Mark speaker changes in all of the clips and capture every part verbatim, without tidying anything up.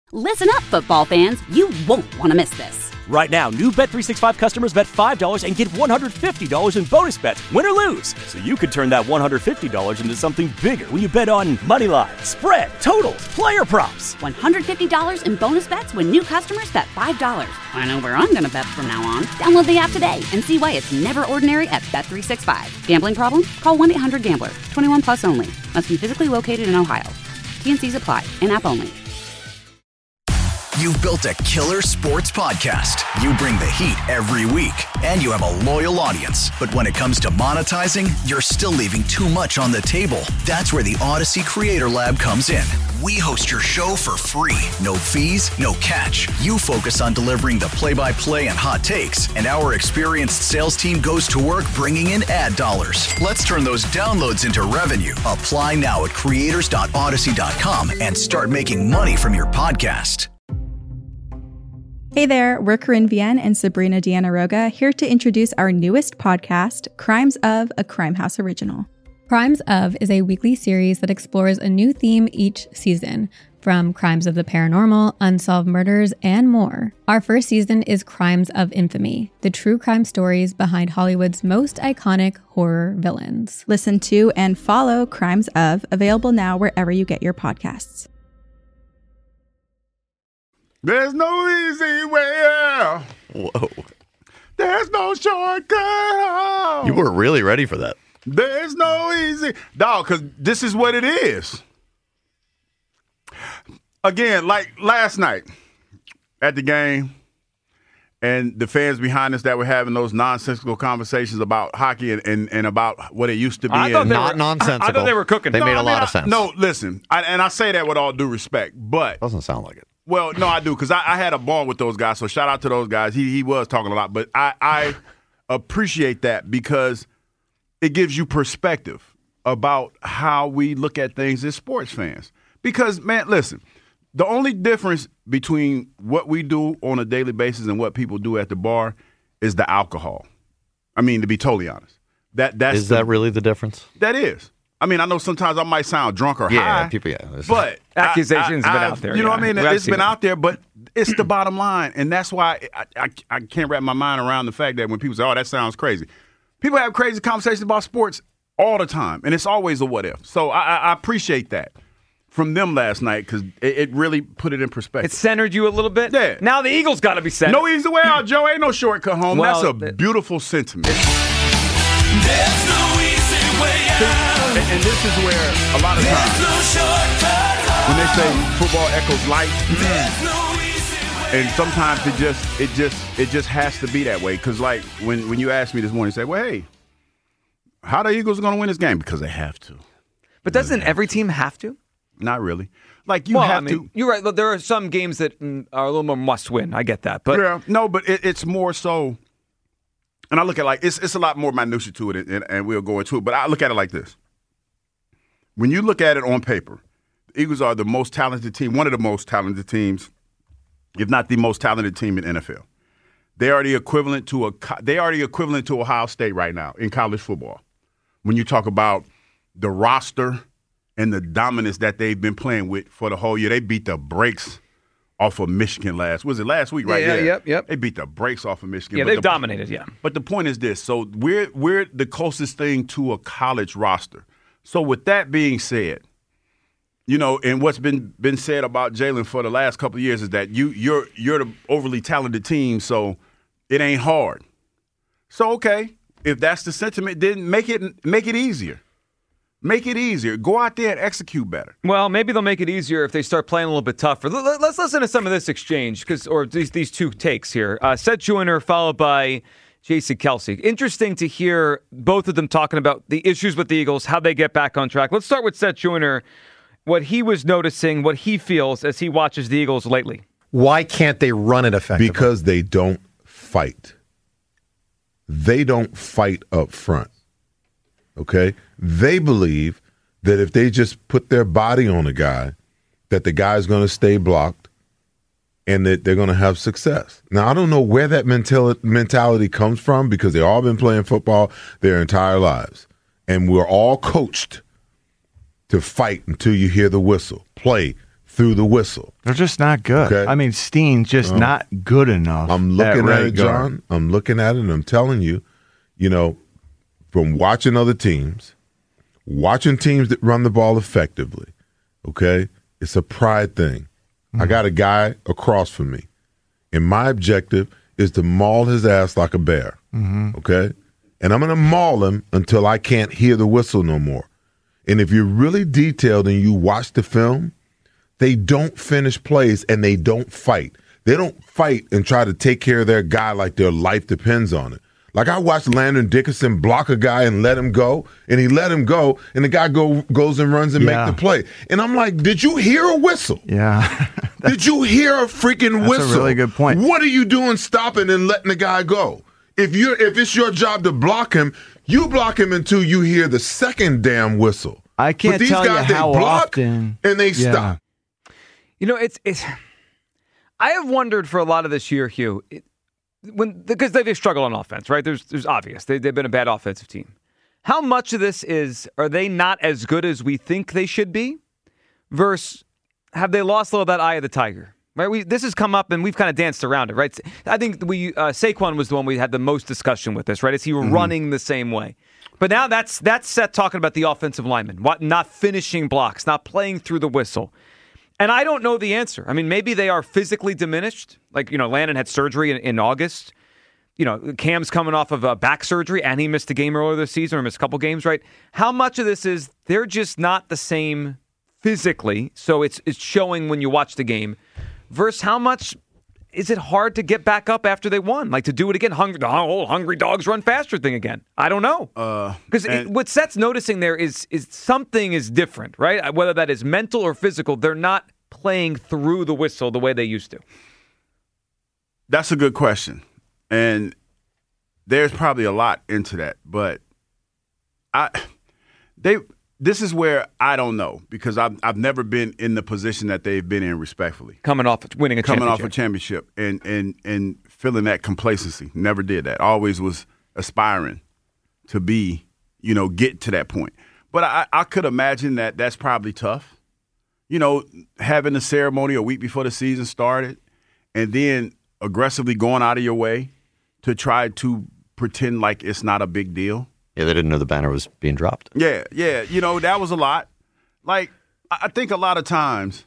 Speaker 1: Listen up, football fans. You won't want to miss this.
Speaker 2: Right now, new Bet three sixty-five customers bet five dollars and get one hundred fifty dollars in bonus bets, win or lose. So you could turn that one hundred fifty dollars into something bigger when you bet on money line, spread, totals, player props.
Speaker 1: one hundred fifty dollars in bonus bets when new customers bet five dollars. I know where I'm going to bet from now on. Download the app today and see why it's never ordinary at Bet three sixty-five. Gambling problem? Call one eight hundred gambler. twenty-one plus only. Must be physically located in Ohio. T N Cs apply. In-app only.
Speaker 3: You've built a killer sports podcast. You bring the heat every week, and you have a loyal audience. But when it comes to monetizing, you're still leaving too much on the table. That's where the Odyssey Creator Lab comes in. We host your show for free. No fees, no catch. You focus on delivering the play-by-play and hot takes, and our experienced sales team goes to work bringing in ad dollars. Let's turn those downloads into revenue. Apply now at creators dot odyssey dot com and start making money from your podcast.
Speaker 4: Hey there, we're Corinne Vienne and Sabrina Deanna Roga, here to introduce our newest podcast, Crimes of, a Crime House original.
Speaker 5: Crimes of is a weekly series that explores a new theme each season, from crimes of the paranormal, unsolved murders, and more. Our first season is Crimes of Infamy, the true crime stories behind Hollywood's most iconic horror villains.
Speaker 4: Listen to and follow Crimes of, available now wherever you get your podcasts.
Speaker 6: There's no easy way out.
Speaker 7: Whoa.
Speaker 6: There's no shortcut home.
Speaker 7: You were really ready for that.
Speaker 6: There's no easy. Dog, because this is what it is. Again, like last night at the game, and the fans behind us that were having those nonsensical conversations about hockey and, and, and about what it used to be.
Speaker 7: I thought
Speaker 6: and
Speaker 7: they Not were, nonsensical.
Speaker 8: I thought they were cooking.
Speaker 7: They
Speaker 6: no,
Speaker 7: made a
Speaker 6: I mean,
Speaker 7: lot of
Speaker 6: I,
Speaker 7: sense.
Speaker 6: No, listen, I, and I say that with all due respect, but
Speaker 7: Doesn't sound like it.
Speaker 6: Well, no, I do, because I, I had a ball with those guys, so shout out to those guys. He he was talking a lot, but I, I appreciate that because it gives you perspective about how we look at things as sports fans. Because, man, listen, the only difference between what we do on a daily basis and what people do at the bar is the alcohol. I mean, to be totally honest. that that's
Speaker 7: Is
Speaker 6: the,
Speaker 7: that really the difference?
Speaker 6: That is. I mean, I know sometimes I might sound drunk or
Speaker 7: yeah,
Speaker 6: high.
Speaker 7: People, yeah,
Speaker 6: but
Speaker 8: accusations
Speaker 6: I, I,
Speaker 8: have been
Speaker 6: I,
Speaker 8: out there.
Speaker 6: You know
Speaker 8: yeah.
Speaker 6: what I mean?
Speaker 8: I've
Speaker 6: It's been
Speaker 8: it.
Speaker 6: out there, but it's the bottom line. And that's why I, I, I can't wrap my mind around the fact that when people say, oh, that sounds crazy. People have crazy conversations about sports all the time, and it's always a what if. So I, I appreciate that from them last night because it, it really put it in perspective.
Speaker 8: It centered you a little bit?
Speaker 6: Yeah.
Speaker 8: Now the Eagles got to be centered.
Speaker 6: No easy way out, Joe. Ain't no shortcut home.
Speaker 8: Well,
Speaker 6: that's a
Speaker 8: th-
Speaker 6: beautiful sentiment.
Speaker 9: There's no easy way out.
Speaker 6: And, and this is where a lot of times
Speaker 9: no shortcut home.
Speaker 6: when they say football echoes life,
Speaker 9: There's no easy way
Speaker 6: and sometimes it just it just it just has to be that way. Because like when when you asked me this morning, you say, well, hey, how the Eagles are going to win this game? Because they have to.
Speaker 8: But doesn't every team have to?
Speaker 6: Not really. Like you
Speaker 8: well,
Speaker 6: have
Speaker 8: I mean,
Speaker 6: to.
Speaker 8: You're right. There are some games that mm, are a little more must-win. I get that, but
Speaker 6: yeah, no, but it, it's more so. And I look at it like it's it's a lot more minutia to it, and, and we'll go into it. But I look at it like this: when you look at it on paper, the Eagles are the most talented team, one of the most talented teams, if not the most talented team in N F L. They are the equivalent to a they are the equivalent to Ohio State right now in college football. When you talk about the roster and the dominance that they've been playing with for the whole year, they beat the brakes off of Michigan last. Was it last week? Right?
Speaker 8: Yeah, yeah, yep, yep.
Speaker 6: They beat the brakes off of Michigan.
Speaker 8: yeah,
Speaker 6: But
Speaker 8: they've
Speaker 6: the,
Speaker 8: dominated. Yeah.
Speaker 6: But the point is this: so we're we're the closest thing to a college roster. So with that being said, you know, and what's been been said about Jalen for the last couple of years is that you you're you're the overly talented team, so it ain't hard. So okay, if that's the sentiment, then make it make it easier. Make it easier. Go out there and execute better.
Speaker 8: Well, maybe they'll make it easier if they start playing a little bit tougher. Let's listen to some of this exchange, because or these these two takes here. Uh, Seth Joyner followed by Jason Kelce. Interesting to hear both of them talking about the issues with the Eagles, how they get back on track. Let's start with Seth Joyner, what he was noticing, what he feels as he watches the Eagles lately.
Speaker 10: Why can't they run it effectively?
Speaker 11: Because they don't fight. They don't fight up front. Okay? They believe that if they just put their body on a guy, that the guy's going to stay blocked and that they're going to have success. Now, I don't know where that mental- mentality comes from because they've all been playing football their entire lives. And we're all coached to fight until you hear the whistle. Play, through the whistle.
Speaker 12: They're just not good.
Speaker 11: Okay.
Speaker 12: I mean, Steen's just
Speaker 11: Um,
Speaker 12: not good enough.
Speaker 11: I'm looking at
Speaker 12: right
Speaker 11: it,
Speaker 12: guard.
Speaker 11: John. I'm looking at it, and I'm telling you, you know, from watching other teams, watching teams that run the ball effectively, okay, it's a pride thing. I got a guy across from me, and my objective is to maul his ass like a bear,
Speaker 12: Mhm.
Speaker 11: okay? And I'm going to maul him until I can't hear the whistle no more. And if you're really detailed and you watch the film, they don't finish plays and they don't fight. They don't fight and try to take care of their guy like their life depends on it. Like I watched Landon Dickerson block a guy and let him go, and he let him go, and the guy go goes and runs and
Speaker 12: Yeah.
Speaker 11: make the play. And I'm like, did you hear a whistle?
Speaker 12: Yeah.
Speaker 11: Did you hear a freaking
Speaker 12: That's a
Speaker 11: whistle?
Speaker 12: really good point.
Speaker 11: What are you doing stopping and letting the guy go? If you're if it's your job to block him, you block him until you hear the second damn whistle.
Speaker 12: I can't
Speaker 11: but these
Speaker 12: tell
Speaker 11: guys,
Speaker 12: you how
Speaker 11: they block
Speaker 12: often.
Speaker 11: and they
Speaker 12: Yeah.
Speaker 11: stop.
Speaker 8: You know, it's it's. I have wondered for a lot of this year, Hugh, it, when because they they struggle on offense, right? There's there's obvious they they've been a bad offensive team. How much of this is are they not as good as we think they should be, versus have they lost a little of that eye of the tiger? Right? We this has come up and we've kind of danced around it, right? I think we uh, Saquon was the one we had the most discussion with this, right? Is he
Speaker 6: Mm-hmm.
Speaker 8: running the same way? But now that's that's Seth talking about the offensive lineman, what not finishing blocks, not playing through the whistle. And I don't know the answer. I mean, maybe they are physically diminished. Like, you know, Landon had surgery in, in August. You know, Cam's coming off of a back surgery, and he missed a game earlier this season or missed a couple games, right? How much of this is they're just not the same physically, so it's it's showing when you watch the game, versus how much is it hard to get back up after they won? Like, to do it again, hungry, the whole hungry dogs run faster thing again. I don't know. Because
Speaker 6: and-
Speaker 8: what Seth's noticing there is is something is different, right? Whether that is mental or physical, they're not playing through the whistle the way they used to.
Speaker 6: That's a good question. And there's probably a lot into that. But I they this is where I don't know, because I've I've never been in the position that they've been in, respectfully.
Speaker 8: Coming off winning a
Speaker 6: Coming
Speaker 8: championship.
Speaker 6: off a championship and, and, and feeling that complacency. Never did that. Always was aspiring to be, you know, get to that point. But I, I could imagine that that's probably tough. You know, having a ceremony a week before the season started and then aggressively going out of your way to try to pretend like it's not a big deal.
Speaker 7: Yeah, they didn't know the banner was being dropped.
Speaker 6: Yeah, yeah. You know, that was a lot. Like, I I think a lot of times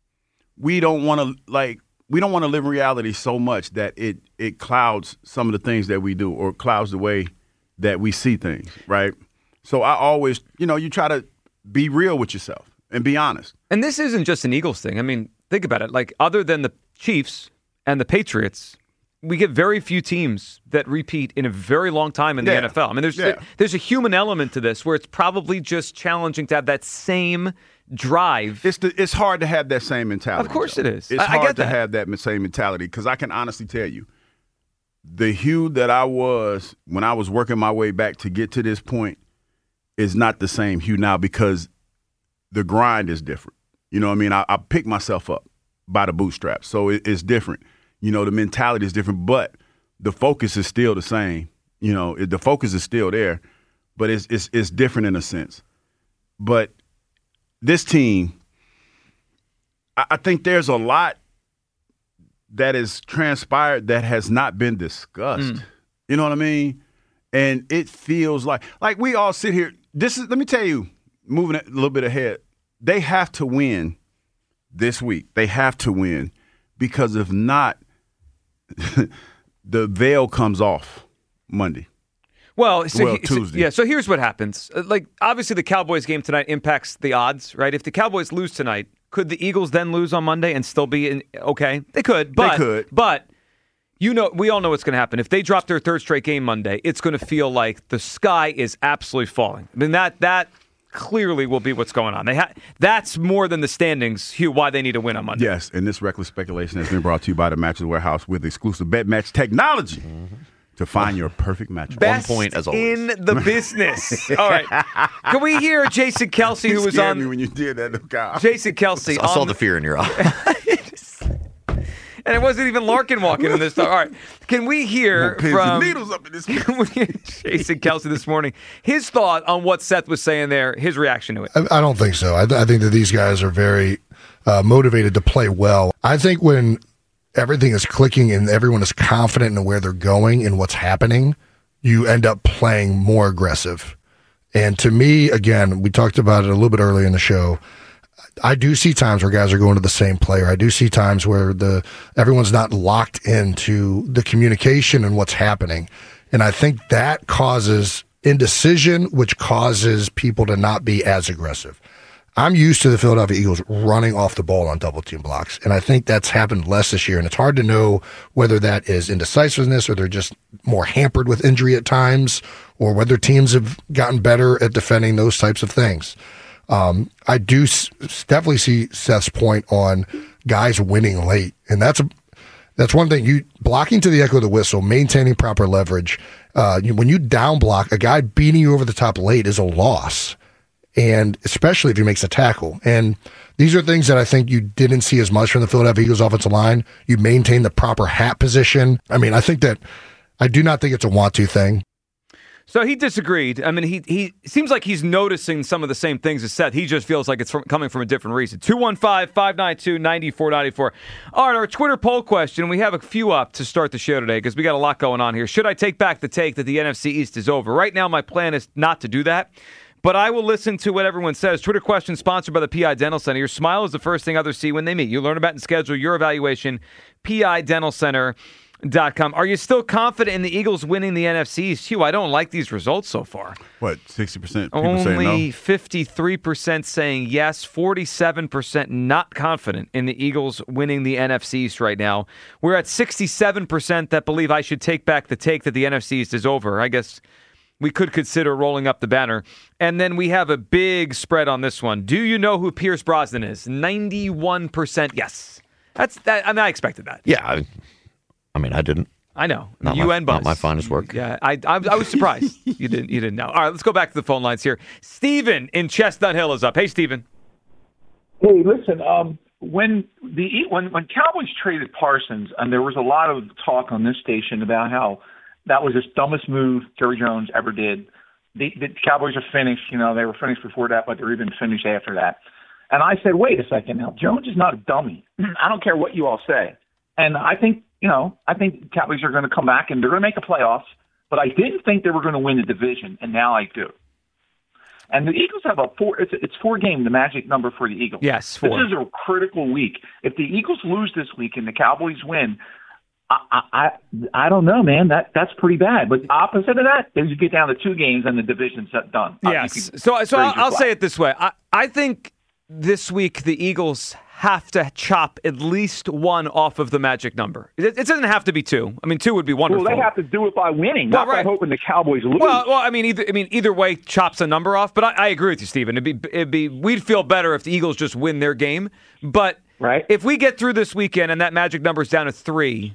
Speaker 6: we don't want to, like, we don't want to live in reality so much that it it clouds some of the things that we do or clouds the way that we see things, right? So I always, you know, you try to be real with yourself and be honest.
Speaker 8: And this isn't just an Eagles thing. I mean, think about it. Like, other than the Chiefs and the Patriots, we get very few teams that repeat in a very long time in the
Speaker 6: Yeah.
Speaker 8: N F L. I mean, there's
Speaker 6: Yeah.
Speaker 8: there's a human element to this where it's probably just challenging to have that same drive.
Speaker 6: It's the, it's hard to have that same mentality.
Speaker 8: Of course
Speaker 6: Joe.
Speaker 8: it is.
Speaker 6: It's
Speaker 8: I- I
Speaker 6: hard
Speaker 8: get
Speaker 6: to
Speaker 8: that.
Speaker 6: have that same mentality, because I can honestly tell you, the Hugh that I was when I was working my way back to get to this point is not the same Hugh now, because the grind is different. You know what I mean? I, I pick myself up by the bootstraps, so it, it's different. You know, the mentality is different, but the focus is still the same. You know, it, the focus is still there, but it's it's it's different in a sense. But this team, I, I think there's a lot that is transpired that has not been discussed.
Speaker 8: Mm.
Speaker 6: You know what I mean? And it feels like like we all sit here. This is let me tell you, moving a little bit ahead, they have to win this week. They have to win, because if not, the veil comes off Monday.
Speaker 8: Well, so
Speaker 6: Well,
Speaker 8: he- so-
Speaker 6: Tuesday.
Speaker 8: yeah. So here's what happens. Uh, Like, obviously, the Cowboys game tonight impacts the odds, right? If the Cowboys lose tonight, could the Eagles then lose on Monday and still be in? Okay, they could. But,
Speaker 6: could.
Speaker 8: But you know, we all know what's going to happen. If they drop their third straight game Monday, it's going to feel like the sky is absolutely falling. I mean, that that clearly will be what's going on. They ha- that's more than the standings, Hugh. Why they need to win on Monday?
Speaker 6: Yes, and this reckless speculation has been brought to you by the Mattress Warehouse with exclusive bet match technology to find your perfect mattress.
Speaker 8: Best in the business. All right. Can we hear Jason Kelsey,
Speaker 6: You
Speaker 8: who was
Speaker 6: scared
Speaker 8: on
Speaker 6: me when you did that, Kyle.
Speaker 8: Jason Kelsey.
Speaker 7: I saw
Speaker 8: on-
Speaker 7: the fear in your eye.
Speaker 8: And it wasn't even Larkin walking in this time. All right. Can we hear
Speaker 6: Pins
Speaker 8: from
Speaker 6: and needles up in this
Speaker 8: can we hear Jason Kelce this morning, his thought on what Seth was saying there, his reaction to it?
Speaker 13: I, I don't think so. I, th- I think that these guys are very uh, motivated to play well. I think when everything is clicking and everyone is confident in where they're going and what's happening, you end up playing more aggressive. And to me, again, we talked about it a little bit earlier in the show. I do see times where guys are going to the same player. I do see times where the everyone's not locked into the communication and what's happening. And I think that causes indecision, which causes people to not be as aggressive. I'm used to the Philadelphia Eagles running off the ball on double team blocks, and I think that's happened less this year. And it's hard to know whether that is indecisiveness or they're just more hampered with injury at times, or whether teams have gotten better at defending those types of things. Um, I do s- definitely see Seth's point on guys winning late, and that's a that's one thing. You blocking to the echo of the whistle, maintaining proper leverage. Uh, you, when you down block, a guy beating you over the top late is a loss. And especially if he makes a tackle. And these are things that I think you didn't see as much from the Philadelphia Eagles offensive line. You maintain the proper hat position. I mean, I think that I do not think it's a want-to thing.
Speaker 8: So he disagreed. I mean, he he seems like he's noticing some of the same things as Seth. He just feels like it's from, coming from a different reason. two one five, five nine two, nine four nine four. All right, our Twitter poll question. We have a few up to start the show today because we got a lot going on here. Should I take back the take that the N F C East is over? Right now, my plan is not to do that. But I will listen to what everyone says. Twitter question sponsored by the P I Dental Center. Your smile is the first thing others see when they meet. You learn about and schedule your evaluation. P I dental center dot com. Are you still confident in the Eagles winning the N F C East? Hugh, I don't like these results so far.
Speaker 6: What, sixty percent people
Speaker 8: Only
Speaker 6: saying no?
Speaker 8: Only fifty-three percent saying yes, forty-seven percent not confident in the Eagles winning the N F C East right now. We're at sixty-seven percent that believe I should take back the take that the N F C East is over. I guess we could consider rolling up the banner. And then we have a big spread on this one. Do you know who Pierce Brosnan is? ninety-one percent yes. That's that. I mean, I expected that.
Speaker 7: Yeah. I, I mean, I didn't.
Speaker 8: I know.
Speaker 7: Not
Speaker 8: you
Speaker 7: my,
Speaker 8: and Buzz.
Speaker 7: Not my finest work.
Speaker 8: Yeah, I, I, I was surprised. you didn't You didn't know. All right, let's go back to the phone lines here. Steven in Chestnut Hill is up. Hey, Steven.
Speaker 14: Hey, listen, um, when the when when Cowboys traded Parsons, and there was a lot of talk on this station about how that was the dumbest move Jerry Jones ever did. The, the Cowboys are finished. You know, they were finished before that, but they're even finished after that. And I said, wait a second now. Jones is not a dummy. I don't care what you all say. And I think, you know, I think Cowboys are going to come back and they're going to make the playoffs. But I didn't think they were going to win the division, and now I do. And the Eagles have a four. It's, it's four game, the magic number for the Eagles.
Speaker 8: Yes, four.
Speaker 14: This is a critical week. If the Eagles lose this week and the Cowboys win, I, I I don't know, man. That that's pretty bad. But opposite of that, then you get down to two games and the division's done.
Speaker 8: Yes. Uh, so so I'll, I'll say it this way. I, I think this week the Eagles have to chop at least one off of the magic number. It, it doesn't have to be two. I mean, two would be wonderful.
Speaker 14: Well, they have to do it by winning,
Speaker 8: well,
Speaker 14: not
Speaker 8: right.
Speaker 14: by hoping the Cowboys lose.
Speaker 8: Well, well, I mean, either I mean either way chops a number off. But I, I agree with you, Stephen. It'd be it'd be we'd feel better if the Eagles just win their game. But
Speaker 14: right.
Speaker 8: if we get through this weekend and that magic number's down to three,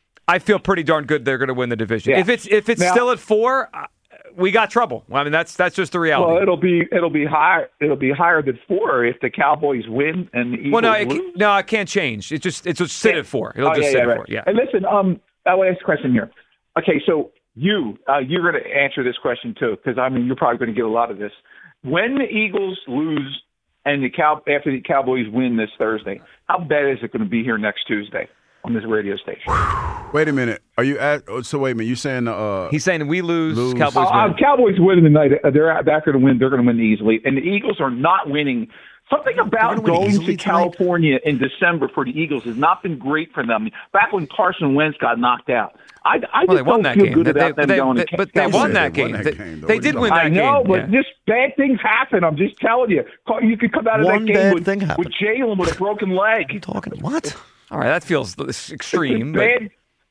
Speaker 8: I feel pretty darn good they're going to win the division.
Speaker 14: Yeah.
Speaker 8: If it's if it's
Speaker 14: now,
Speaker 8: still at four, uh, we got trouble. I mean, that's that's just the reality.
Speaker 14: Well, it'll be it'll be higher it'll be higher than four if the Cowboys win and the Eagles
Speaker 8: well, no, it,
Speaker 14: lose.
Speaker 8: no, it can't change. It just it's just sit
Speaker 14: yeah.
Speaker 8: at four. It'll
Speaker 14: oh,
Speaker 8: just
Speaker 14: yeah,
Speaker 8: sit
Speaker 14: yeah,
Speaker 8: at
Speaker 14: right.
Speaker 8: four. Yeah.
Speaker 14: And listen, um, I will ask a question here. Okay, so you uh, you're going to answer this question too, because I mean you're probably going to get a lot of this. When the Eagles lose and the Cow after the Cowboys win this Thursday, how bad is it going to be here next Tuesday on this radio station?
Speaker 6: Wait a minute. Are you at? So wait a minute. You saying? Uh,
Speaker 8: He's saying we lose.
Speaker 6: lose.
Speaker 8: Cowboys
Speaker 14: uh,
Speaker 8: win.
Speaker 14: Uh, Cowboys win tonight. They're they're going to win. They're going to win easily, and the Eagles are not winning. Something about going to California in December for the Eagles has not been great for them. Back when Carson Wentz got knocked out, I, I just
Speaker 8: well, they won
Speaker 14: don't
Speaker 8: that
Speaker 14: feel
Speaker 8: game.
Speaker 14: good
Speaker 8: They,
Speaker 14: about
Speaker 8: they,
Speaker 14: them
Speaker 8: they,
Speaker 14: going
Speaker 8: they,
Speaker 14: to
Speaker 8: But
Speaker 14: California.
Speaker 8: they won that
Speaker 6: They
Speaker 8: game.
Speaker 6: won that
Speaker 8: They,
Speaker 6: game, though.
Speaker 8: they
Speaker 6: What
Speaker 8: did
Speaker 6: are you
Speaker 8: win
Speaker 6: talking
Speaker 8: that
Speaker 14: I know,
Speaker 8: game.
Speaker 14: but
Speaker 8: yeah.
Speaker 14: just bad things happen. I'm just telling you. You could come out of
Speaker 7: One
Speaker 14: that game
Speaker 7: bad
Speaker 14: with,
Speaker 7: thing
Speaker 14: with
Speaker 7: happened.
Speaker 14: Jalen with a broken leg.
Speaker 7: Talking what?
Speaker 8: All right, that feels extreme. but
Speaker 14: Bad.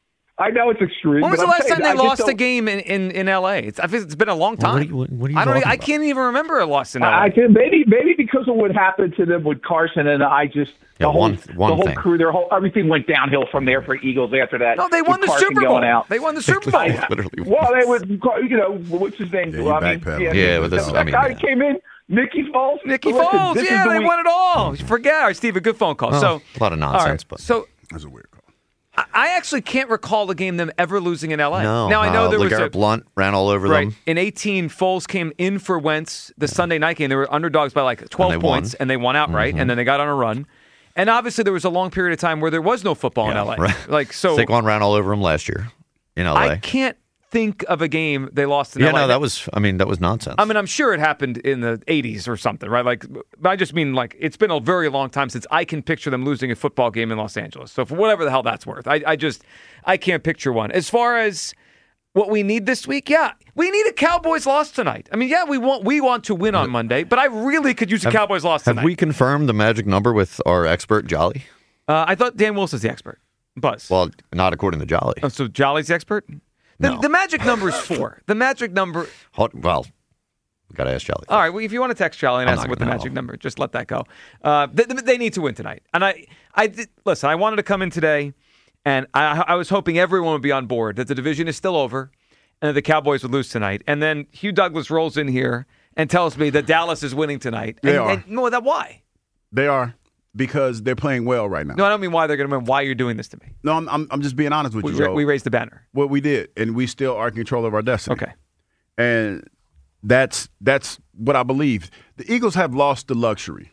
Speaker 14: I know it's extreme.
Speaker 8: when was
Speaker 14: but
Speaker 8: the
Speaker 14: I'm
Speaker 8: last time
Speaker 14: saying,
Speaker 8: they
Speaker 14: I just
Speaker 8: lost a
Speaker 14: don't-
Speaker 8: game in, in, in L A? It's, I think it's been a long
Speaker 7: Well, what are
Speaker 8: time.
Speaker 7: you- what- what are you
Speaker 8: I don't.
Speaker 7: talking
Speaker 8: I
Speaker 7: about?
Speaker 8: can't even remember a loss in L A.
Speaker 14: I I can maybe maybe because of what happened to them with Carson and I just
Speaker 7: Yeah,
Speaker 14: the whole,
Speaker 7: one- one
Speaker 14: the whole
Speaker 7: thing.
Speaker 14: crew, their whole everything went downhill from there for Eagles after that.
Speaker 8: No, they won
Speaker 14: with
Speaker 8: the
Speaker 14: Carson
Speaker 8: Super Bowl.
Speaker 14: going out.
Speaker 8: They won the Super Bowl.
Speaker 7: Literally.
Speaker 14: Well, they would, you know, what's his name?
Speaker 6: Yeah, you
Speaker 14: I mean,
Speaker 6: backpedal.
Speaker 7: Yeah, but this is-
Speaker 14: that
Speaker 7: I mean,
Speaker 14: guy
Speaker 7: yeah.
Speaker 14: came in, Nicky Foles.
Speaker 8: Nicky
Speaker 14: Listen,
Speaker 8: Foles.
Speaker 14: this is
Speaker 8: Yeah,
Speaker 14: the
Speaker 8: they
Speaker 14: week-
Speaker 8: won it all. You forget. All right, Steve, a good phone call.
Speaker 7: Well,
Speaker 8: so
Speaker 7: a lot of nonsense,
Speaker 8: all right,
Speaker 7: but-
Speaker 8: so
Speaker 6: That's a weird call.
Speaker 8: I actually can't recall the game them ever losing in L A.
Speaker 7: No.
Speaker 8: Now I know
Speaker 7: uh,
Speaker 8: there was
Speaker 7: LeGarrette
Speaker 8: a
Speaker 7: Blunt ran all over
Speaker 8: right
Speaker 7: them.
Speaker 8: in eighteen. Foles came in for Wentz the Sunday night game. They were underdogs by like twelve
Speaker 7: And they
Speaker 8: points,
Speaker 7: won.
Speaker 8: and they won outright.
Speaker 7: Mhm.
Speaker 8: And then they got on a run. And obviously there was a long period of time where there was no football in
Speaker 7: Yeah,
Speaker 8: L A.
Speaker 7: right.
Speaker 8: Like so,
Speaker 7: Saquon ran all over them last year in L A.
Speaker 8: I can't think of a game they lost in
Speaker 7: yeah,
Speaker 8: L A.
Speaker 7: no, that was. I mean, that was nonsense.
Speaker 8: I mean, I'm sure it happened in the eighties or something, right? Like, but I just mean like it's been a very long time since I can picture them losing a football game in Los Angeles. So for whatever the hell that's worth, I, I just I can't picture one. As far as what we need this week, yeah, we need a Cowboys loss tonight. I mean, yeah, we want we want to win on Monday, but I really could use a
Speaker 7: have,
Speaker 8: Cowboys loss
Speaker 7: have
Speaker 8: tonight.
Speaker 7: we confirmed the magic number with our expert Jolly?
Speaker 8: Uh, I thought Dan Wilson's the expert. Buzz.
Speaker 7: Well, not according to Jolly.
Speaker 8: Oh, so Jolly's the expert? The,
Speaker 7: No.
Speaker 8: the magic number is four. The magic number.
Speaker 7: Hold- Well, we got to ask Jolly.
Speaker 8: All right. Well, if you want to text Jolly and
Speaker 7: I'm
Speaker 8: ask
Speaker 7: not
Speaker 8: him what the
Speaker 7: gonna
Speaker 8: magic
Speaker 7: know.
Speaker 8: number, just let that go. Uh, they, they need to win tonight. And I, I did, listen. I wanted to come in today, and I, I was hoping everyone would be on board that the division is still over, and that the Cowboys would lose tonight. And then Hugh Douglas rolls in here and tells me that Dallas is winning tonight.
Speaker 6: They
Speaker 8: and,
Speaker 6: are.
Speaker 8: And, no, that why?
Speaker 6: They are because they're playing well right now.
Speaker 8: No, I don't mean why they're going to win. Why you're doing this to me?
Speaker 6: No, I'm I'm, I'm just being honest with
Speaker 8: We,
Speaker 6: you,
Speaker 8: ra-
Speaker 6: Joe.
Speaker 8: we raised the banner.
Speaker 6: What we did, and we still are in control of our destiny.
Speaker 8: Okay.
Speaker 6: And that's that's what I believe. The Eagles have lost the luxury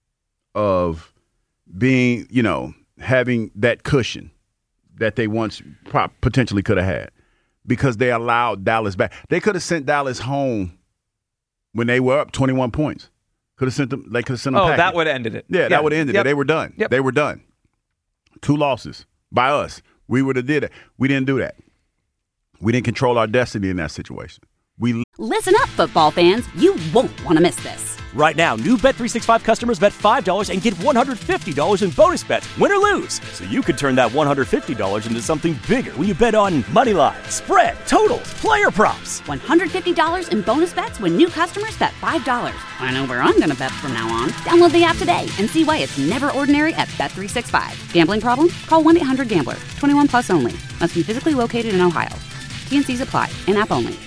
Speaker 6: of being, you know, having that cushion that they once pro- potentially could have had because they allowed Dallas back. They could have sent Dallas home when they were up twenty-one points. Could have sent them. They could have sent them.
Speaker 8: Oh,
Speaker 6: packing.
Speaker 8: that would have ended it.
Speaker 6: Yeah,
Speaker 8: Yeah.
Speaker 6: that would have ended
Speaker 8: Yep.
Speaker 6: it. They were done.
Speaker 8: Yep.
Speaker 6: They were done. Two losses by us. We would have did it. We didn't do that. We didn't control our destiny in that situation. We
Speaker 1: Listen up, football fans. You won't want to miss this.
Speaker 2: Right now, new Bet three sixty-five customers bet five dollars and get one hundred fifty dollars in bonus bets, win or lose. So you could turn that one hundred fifty dollars into something bigger when you bet on money line, spread, totals, player props.
Speaker 1: one hundred fifty dollars in bonus bets when new customers bet five dollars. I know where I'm going to bet from now on. Download the app today and see why it's never ordinary at Bet three sixty-five. Gambling problem? Call one eight hundred gambler. twenty-one plus only. Must be physically located in Ohio. T N Cs apply. In-app only.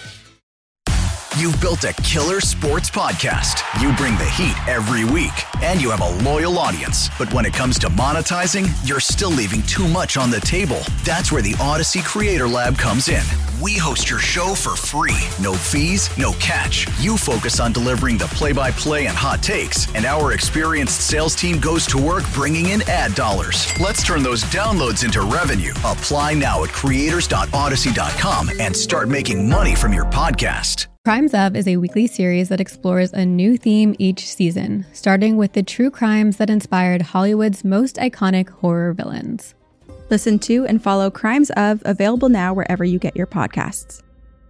Speaker 3: You've built a killer sports podcast. You bring the heat every week, and you have a loyal audience. But when it comes to monetizing, you're still leaving too much on the table. That's where the Odyssey Creator Lab comes in. We host your show for free. No fees, no catch. You focus on delivering the play-by-play and hot takes, and our experienced sales team goes to work bringing in ad dollars. Let's turn those downloads into revenue. Apply now at creators dot odyssey dot com and start making money from your podcast.
Speaker 5: Crimes Of is a weekly series that explores a new theme each season, starting with the true crimes that inspired Hollywood's most iconic horror villains.
Speaker 4: Listen to and follow Crimes Of, available now wherever you get your podcasts.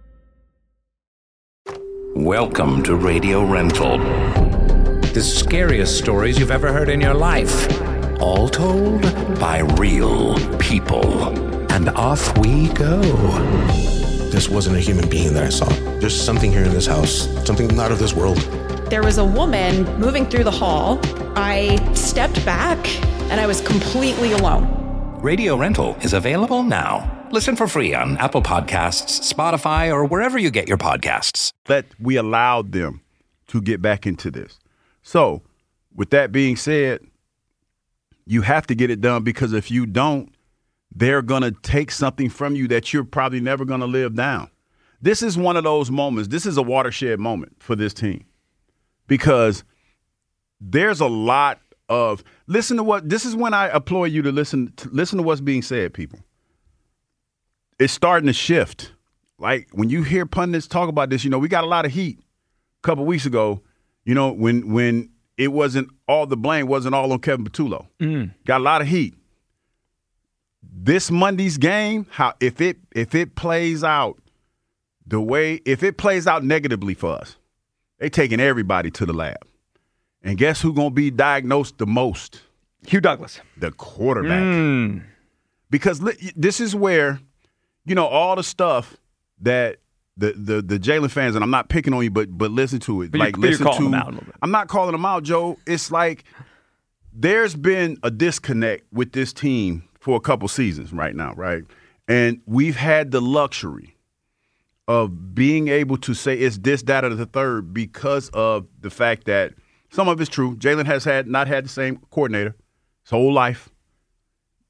Speaker 15: Welcome to Radio Rental. The scariest stories you've ever heard in your life. All told by real people. And off we go.
Speaker 16: This wasn't a human being that I saw. There's something here in this house, something not of this world.
Speaker 17: There was a woman moving through the hall. I stepped back and I was completely alone.
Speaker 15: Radio Rental is available now. Listen for free on Apple Podcasts, Spotify, or wherever you get your podcasts.
Speaker 6: That we allowed them to get back into this. So, with that being said, you have to get it done because if you don't, they're going to take something from you that you're probably never going to live down. This is one of those moments. This is a watershed moment for this team because there's a lot of listen to what this is when I implore you to listen to listen to what's being said, people. It's starting to shift. Like when you hear pundits talk about this, you know, we got a lot of heat a couple weeks ago, you know, when when it wasn't all the blame wasn't all on Kevin Patullo.
Speaker 8: Mm.
Speaker 6: Got a lot of heat. This Monday's game, how if it if it plays out the way if it plays out negatively for us, they taking everybody to the lab. And guess who's gonna be diagnosed the most?
Speaker 8: Hugh Douglas,
Speaker 6: the quarterback.
Speaker 8: Mm.
Speaker 6: Because li- this is where, you know, all the stuff that the the the Jalen fans, and I'm not picking on you, but but listen to it.
Speaker 8: But
Speaker 6: like
Speaker 8: you're,
Speaker 6: listen
Speaker 8: you're calling
Speaker 6: to.
Speaker 8: them out a little bit.
Speaker 6: I'm not calling them out, Joe. It's like there's been a disconnect with this team for a couple seasons right now, right? And we've had the luxury of being able to say it's this, that, or the third because of the fact that some of it's true. Jalen has had not had the same coordinator his whole life.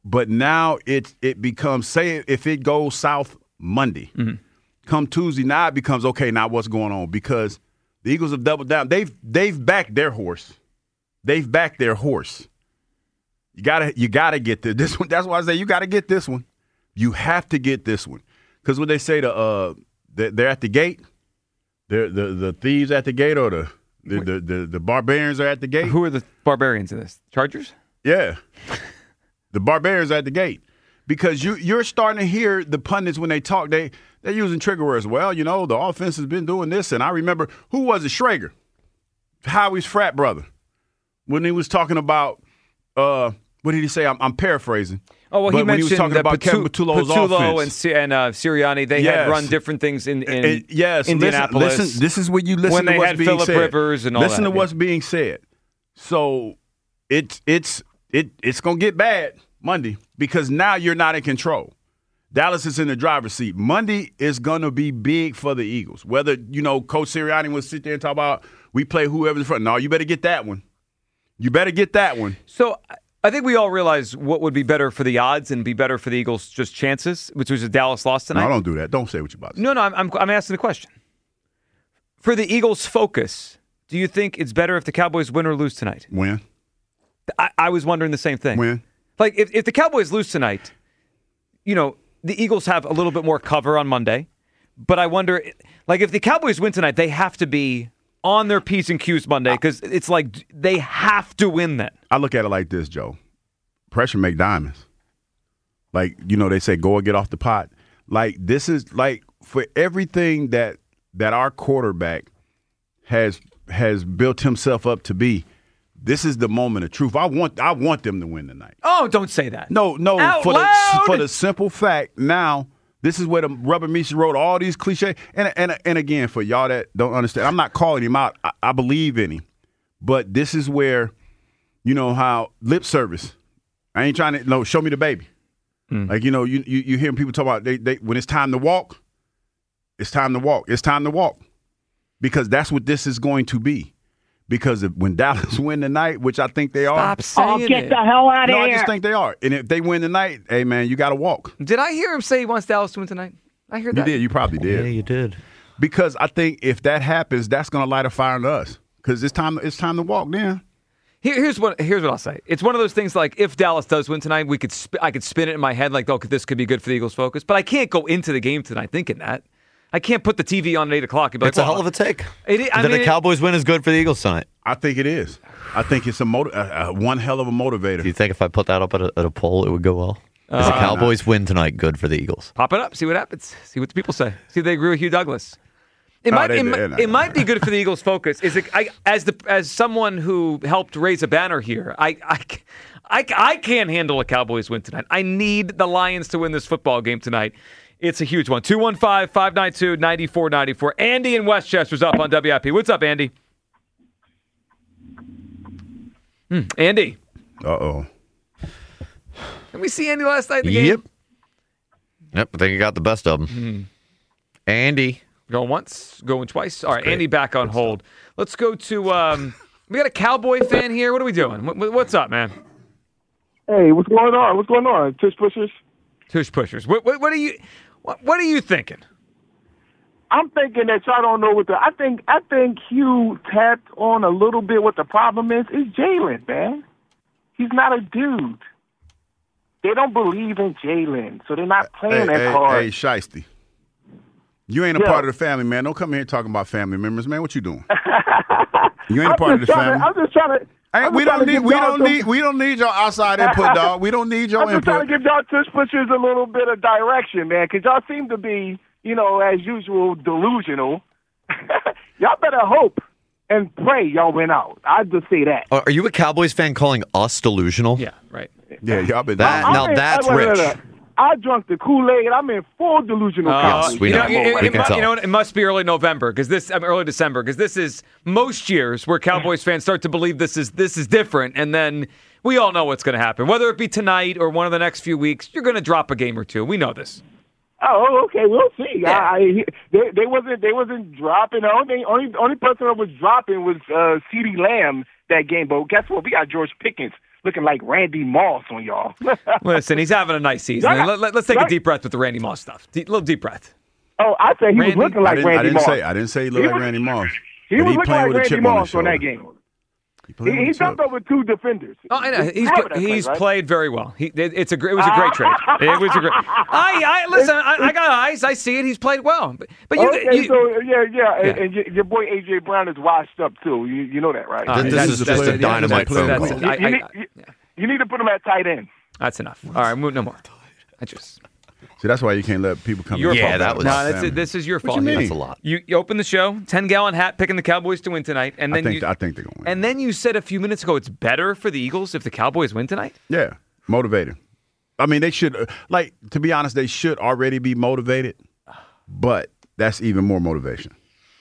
Speaker 6: But now it it becomes, say if it goes south Monday,
Speaker 8: mm-hmm.
Speaker 6: come Tuesday, now it becomes, okay, now what's going on? Because the Eagles have doubled down. They've they've backed their horse. They've backed their horse. You gotta you gotta get this, this one. That's why I say you gotta get this one. You have to get this one. Because when they say the uh they're at the gate, they're the the thieves at the gate, or the the, the the the barbarians are at the gate.
Speaker 8: Who are the barbarians in this? Chargers?
Speaker 6: Yeah. The barbarians are at the gate. Because you, you're starting to hear the pundits when they talk, they, they're using trigger words. Well, you know, the offense has been doing this. And I remember, who was it? Schrager, Howie's frat brother, when he was talking about, uh, what did he say? I'm, I'm paraphrasing.
Speaker 8: Oh, well,
Speaker 6: but
Speaker 8: he
Speaker 6: when
Speaker 8: mentioned
Speaker 6: he was talking
Speaker 8: that
Speaker 6: about Kevin
Speaker 8: Patu-
Speaker 6: Patullo's
Speaker 8: Patullo
Speaker 6: offense.
Speaker 8: and, Si- and uh, Sirianni, they
Speaker 6: Yes.
Speaker 8: had run different things in, in
Speaker 6: And- yes,
Speaker 8: Indianapolis.
Speaker 6: Listen, listen, this is where you listen
Speaker 8: when
Speaker 6: to
Speaker 8: they
Speaker 6: what's
Speaker 8: had
Speaker 6: being
Speaker 8: Phillip
Speaker 6: said.
Speaker 8: Rivers and all
Speaker 6: listen
Speaker 8: that.
Speaker 6: to what's being said. So it's it's it it's gonna get bad Monday because now you're not in control. Dallas is in the driver's seat. Monday is gonna be big for the Eagles. Whether you know Coach Sirianni will sit there and talk about we play whoever's in front. No, you better get that one. You better get that one.
Speaker 8: So I think we all realize what would be better for the odds and be better for the Eagles' just chances, which was a Dallas loss tonight.
Speaker 6: No, don't do that. Don't say what you're about to say.
Speaker 8: No, no, I'm, I'm, I'm asking the question. For the Eagles' focus, do you think it's better if the Cowboys win or lose tonight?
Speaker 6: Win.
Speaker 8: I, I was wondering the same thing.
Speaker 6: Win.
Speaker 8: Like, if, if the Cowboys lose tonight, you know, the Eagles have a little bit more cover on Monday. But I wonder, like, if the Cowboys win tonight, they have to be on their P's and Q's Monday because it's like they have to win then.
Speaker 6: I look at it like this, Joe. Pressure make diamonds. Like, you know, they say go or get off the pot. Like, this is like for everything that that our quarterback has has built himself up to be, this is the moment of truth. I want I want them to win tonight.
Speaker 8: Oh, don't say that.
Speaker 6: No, no,
Speaker 8: Out
Speaker 6: for
Speaker 8: loud.
Speaker 6: the for the simple fact now this is where the rubber meets the road. All these cliches, and and and again, for y'all that don't understand, I'm not calling him out. I, I believe in him, but this is where, you know how lip service. I ain't trying to no show me the baby.
Speaker 8: Mm.
Speaker 6: Like you know, you you, you hear people talk about they they when it's time to walk, it's time to walk. It's time to walk, because that's what this is going to be. Because if, when Dallas win tonight, which I think they are,
Speaker 8: Stop saying
Speaker 18: Oh, get
Speaker 8: it.
Speaker 18: the hell out of
Speaker 6: no,
Speaker 18: here.
Speaker 6: I just think they are. And if they win tonight, hey man, you got to walk.
Speaker 8: Did I hear him say he wants Dallas to win tonight? I heard
Speaker 6: You
Speaker 8: that.
Speaker 6: did. You probably did.
Speaker 7: Yeah, you did.
Speaker 6: Because I think if that happens, that's going to light a fire under us. Because it's time. It's time to walk. Then
Speaker 8: Here, here's what here's what I'll say. It's one of those things like if Dallas does win tonight, we could sp- I could spin it in my head like, oh, this could be good for the Eagles' focus. But I can't go into the game tonight thinking that. I can't put the T V on at eight o'clock. And be
Speaker 7: It's
Speaker 8: like,
Speaker 7: a
Speaker 8: well,
Speaker 7: hell of a take.
Speaker 8: It, I
Speaker 7: that
Speaker 8: mean,
Speaker 7: the Cowboys win is good for the Eagles tonight.
Speaker 6: I think it is. I think it's a, motiv- uh, uh, one hell of a motivator.
Speaker 7: Do you think if I put that up at a, at a poll, it would go well? Is
Speaker 8: Uh,
Speaker 7: the Cowboys win tonight good for the Eagles?
Speaker 8: Pop it up, see what happens. See what the people say. See if they agree with Hugh Douglas. It
Speaker 6: No,
Speaker 8: might
Speaker 6: they-
Speaker 8: it,
Speaker 6: they're
Speaker 8: might-
Speaker 6: not.
Speaker 8: it might be good for the Eagles' focus. Is it I, as the as someone who helped raise a banner here? I, I I I can't handle a Cowboys win tonight. I need the Lions to win this football game tonight. It's a huge one. two one five, five nine two, nine four nine four. Andy in Westchester's up on W I P. What's up, Andy? Hmm, Andy.
Speaker 6: Uh-oh.
Speaker 8: Did we see Andy last night in the
Speaker 7: Yep.
Speaker 8: game?
Speaker 7: Yep, I think you got the best of them.
Speaker 8: Hmm.
Speaker 7: Andy.
Speaker 8: Going once, going twice. All right, Andy back on hold. Let's go to, um, we got a Cowboy fan here. What are we doing? What, what's up, man?
Speaker 19: Hey, what's going on? What's going on? Tush pushers?
Speaker 8: Tush pushers. What, what, what are you, what, what are you thinking?
Speaker 19: I'm thinking that y'all don't know what the. I think I think Hugh tapped on a little bit what the problem is. Is Jalen, man? He's not a dude. They don't believe in Jalen, so they're not playing
Speaker 6: Hey,
Speaker 19: that
Speaker 6: hey,
Speaker 19: hard.
Speaker 6: hey, Shiesty. You ain't a
Speaker 19: Yeah.
Speaker 6: part of the family, man. Don't come here talking about family members, man. What you doing? You ain't a
Speaker 19: I'm
Speaker 6: part of the
Speaker 19: just trying
Speaker 6: family.
Speaker 19: to- I'm just trying to.
Speaker 6: Hey,
Speaker 19: I'm
Speaker 6: we
Speaker 19: just trying
Speaker 6: don't
Speaker 19: to
Speaker 6: need
Speaker 19: give
Speaker 6: we
Speaker 19: y'all
Speaker 6: don't
Speaker 19: some-
Speaker 6: need we don't need your outside input, dog. We don't need your
Speaker 19: I'm just trying
Speaker 6: input.
Speaker 19: to give y'all tush pushers a little bit of direction, man, because y'all seem to be, you know, as usual, delusional. Y'all better hope and pray y'all win out. I'd just say that.
Speaker 7: Are you a Cowboys fan calling us delusional?
Speaker 8: Yeah, right.
Speaker 6: Yeah, y'all been
Speaker 7: that.
Speaker 19: I'm
Speaker 7: Now
Speaker 19: in-
Speaker 7: that's
Speaker 19: wait, wait,
Speaker 7: rich.
Speaker 19: wait, wait. I drunk the Kool-Aid. I'm in full delusional.
Speaker 8: Uh,
Speaker 19: Cowboys.
Speaker 7: we
Speaker 8: you know,
Speaker 7: know.
Speaker 8: it,
Speaker 7: We
Speaker 8: it,
Speaker 7: can
Speaker 8: mu-
Speaker 7: tell.
Speaker 8: you know what? It must be early November because this, I mean, early December because this is most years where Cowboys fans start to believe this is this is different, and then we all know what's going to happen. Whether it be tonight or one of the next few weeks, you're going to drop a game or two. We know this.
Speaker 19: Oh, okay. We'll see. I, I, they, they wasn't. They wasn't dropping. The only only only person that was dropping was uh, CeeDee Lamb that game. But guess what? We got George Pickens looking like Randy Moss on y'all.
Speaker 8: Listen, he's having a nice season.
Speaker 19: Y'all got-
Speaker 8: Let, let, let's take
Speaker 19: y'all-
Speaker 8: a deep breath with the Randy Moss stuff. Deep, little deep breath.
Speaker 19: Oh, I said he
Speaker 8: Randy-
Speaker 19: was looking
Speaker 6: I
Speaker 19: like
Speaker 6: didn't, I
Speaker 19: Randy
Speaker 6: didn't
Speaker 19: Moss.
Speaker 6: say I didn't say he looked
Speaker 19: He
Speaker 6: like
Speaker 19: was-
Speaker 6: Randy Moss.
Speaker 19: He
Speaker 6: But
Speaker 19: was looking
Speaker 6: playing
Speaker 19: like
Speaker 6: with a
Speaker 19: Randy
Speaker 6: chip on his
Speaker 19: Moss on that
Speaker 6: shoulder.
Speaker 19: game. He,
Speaker 6: playing with
Speaker 19: he
Speaker 6: a
Speaker 19: jumped
Speaker 6: chip.
Speaker 19: over two defenders.
Speaker 8: Oh, I know.
Speaker 19: He's
Speaker 8: He's
Speaker 19: having that
Speaker 8: he's
Speaker 19: play, right?
Speaker 8: played very well. He it, it's a gr- it was a great trade. It was a great. I I listen. I, I got eyes. I see it. He's played well. But, but you,
Speaker 19: okay,
Speaker 8: you
Speaker 19: so yeah, yeah, and,
Speaker 8: Yeah.
Speaker 19: and your, your boy A J Brown is washed up too. You you know that, right?
Speaker 8: All right,
Speaker 7: This
Speaker 8: that's-
Speaker 7: is
Speaker 8: that's-
Speaker 7: just a
Speaker 8: that's-
Speaker 7: dynamite
Speaker 8: that's-
Speaker 7: phone
Speaker 8: that's-
Speaker 7: call.
Speaker 19: You,
Speaker 8: I-
Speaker 19: you
Speaker 8: I-
Speaker 19: need, you, you need to put him at tight end.
Speaker 8: That's enough. All right, move no more. I just.
Speaker 6: See, that's why you can't let people come.
Speaker 8: Your
Speaker 6: in and
Speaker 8: fault.
Speaker 6: talk about
Speaker 8: no.
Speaker 6: it.
Speaker 8: That's it. This is your
Speaker 6: What
Speaker 8: fault.
Speaker 6: you
Speaker 8: here.
Speaker 6: mean?
Speaker 7: That's a lot.
Speaker 8: You, you opened the show, ten gallon hat, picking the Cowboys to win tonight, and
Speaker 6: I
Speaker 8: then
Speaker 6: think
Speaker 8: you,
Speaker 6: I think they're going to win.
Speaker 8: and then you said a few minutes ago it's better for the Eagles if the Cowboys win tonight.
Speaker 6: Yeah, motivated. I mean, they should, uh, like, to be honest, they should already be motivated, but that's even more motivation.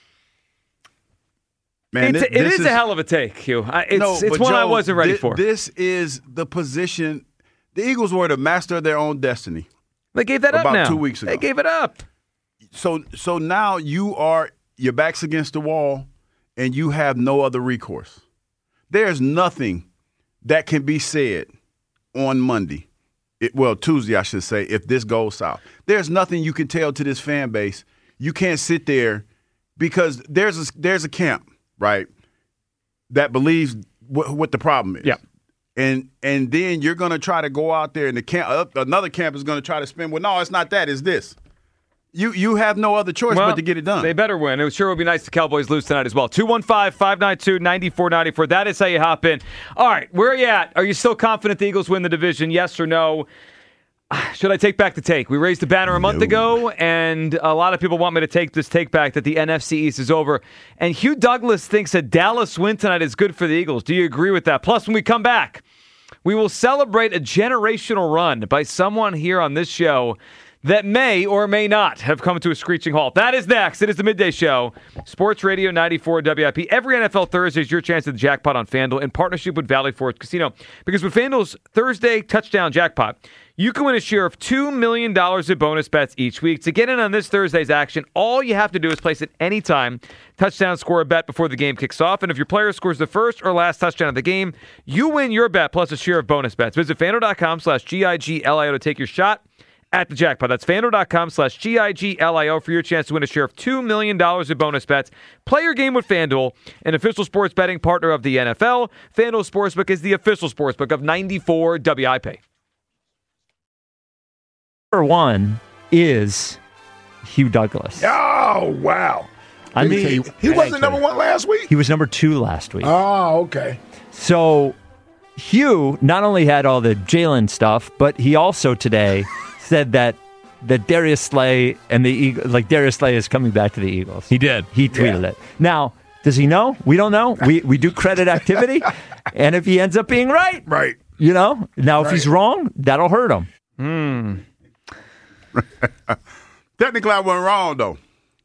Speaker 6: Man,
Speaker 8: it's
Speaker 6: thi-
Speaker 8: a, it
Speaker 6: this
Speaker 8: is, a hell of a take, Hugh. I, it's
Speaker 6: No,
Speaker 8: it's
Speaker 6: but
Speaker 8: one I
Speaker 6: Joe,
Speaker 8: wasn't ready
Speaker 6: thi-
Speaker 8: for.
Speaker 6: This is the position. The Eagles were the master of their own destiny.
Speaker 8: They gave that up
Speaker 6: about
Speaker 8: now.
Speaker 6: two weeks ago.
Speaker 8: They gave it up.
Speaker 6: So, so now you are your back's against the wall, and you have no other recourse. There's nothing that can be said on Monday. It, well, Tuesday, I should say, if this goes south. There's nothing you can tell to this fan base. You can't sit there because there's a, there's a camp, right, that believes wh- what the problem is.
Speaker 8: Yeah.
Speaker 6: And and then you're going to try to go out there, and the camp, uh, another camp is going to try to spin. Well, no, it's not that. It's this. You you have no other choice
Speaker 8: Well,
Speaker 6: but to get it done.
Speaker 8: They better win. It sure would be nice the Cowboys lose tonight as well. two one five, five nine two, nine four nine four. That is how you hop in. All right, where are you at? Are you still confident the Eagles win the division? Yes or no? Should I take back the take? We raised the banner a month
Speaker 6: No.
Speaker 8: ago, and a lot of people want me to take this take back that the N F C East is over. And Hugh Douglas thinks a Dallas win tonight is good for the Eagles. Do you agree with that? Plus, when we come back, we will celebrate a generational run by someone here on this show that may or may not have come to a screeching halt. That is next. It is the Midday Show. Sports Radio ninety-four W I P. Every N F L Thursday is your chance at the jackpot on FanDuel in partnership with Valley Forge Casino. Because with FanDuel's Thursday touchdown jackpot, you can win a share of two million dollars in bonus bets each week. To get in on this Thursday's action, all you have to do is place at any time touchdown score a bet before the game kicks off. And if your player scores the first or last touchdown of the game, you win your bet plus a share of bonus bets. Visit FanDuel.com slash G-I-G-L-I-O to take your shot at the jackpot. That's FanDuel.com slash G-I-G-L-I-O for your chance to win a share of two million dollars in bonus bets. Play your game with FanDuel, an official sports betting partner of the N F L. FanDuel Sportsbook is the official sportsbook of ninety-four W I P.
Speaker 18: Number one is Hugh Douglas.
Speaker 13: Oh, wow.
Speaker 18: I
Speaker 13: Let me
Speaker 18: mean,
Speaker 13: tell you, he wasn't number one last week?
Speaker 18: He was number two last week.
Speaker 13: Oh, okay.
Speaker 18: So Hugh not only had all the Jalen stuff, but he also today said that that Darius Slay and the Eagle, like Darius Slay is coming back to the Eagles. He
Speaker 12: did.
Speaker 18: He tweeted it. Now, does he know? We don't know. We we do credit activity, and if he ends up being right,
Speaker 13: right.
Speaker 18: You know. Now, if
Speaker 13: Right.
Speaker 18: he's wrong, that'll hurt him.
Speaker 8: Hmm.
Speaker 6: Technically, I wasn't wrong, though.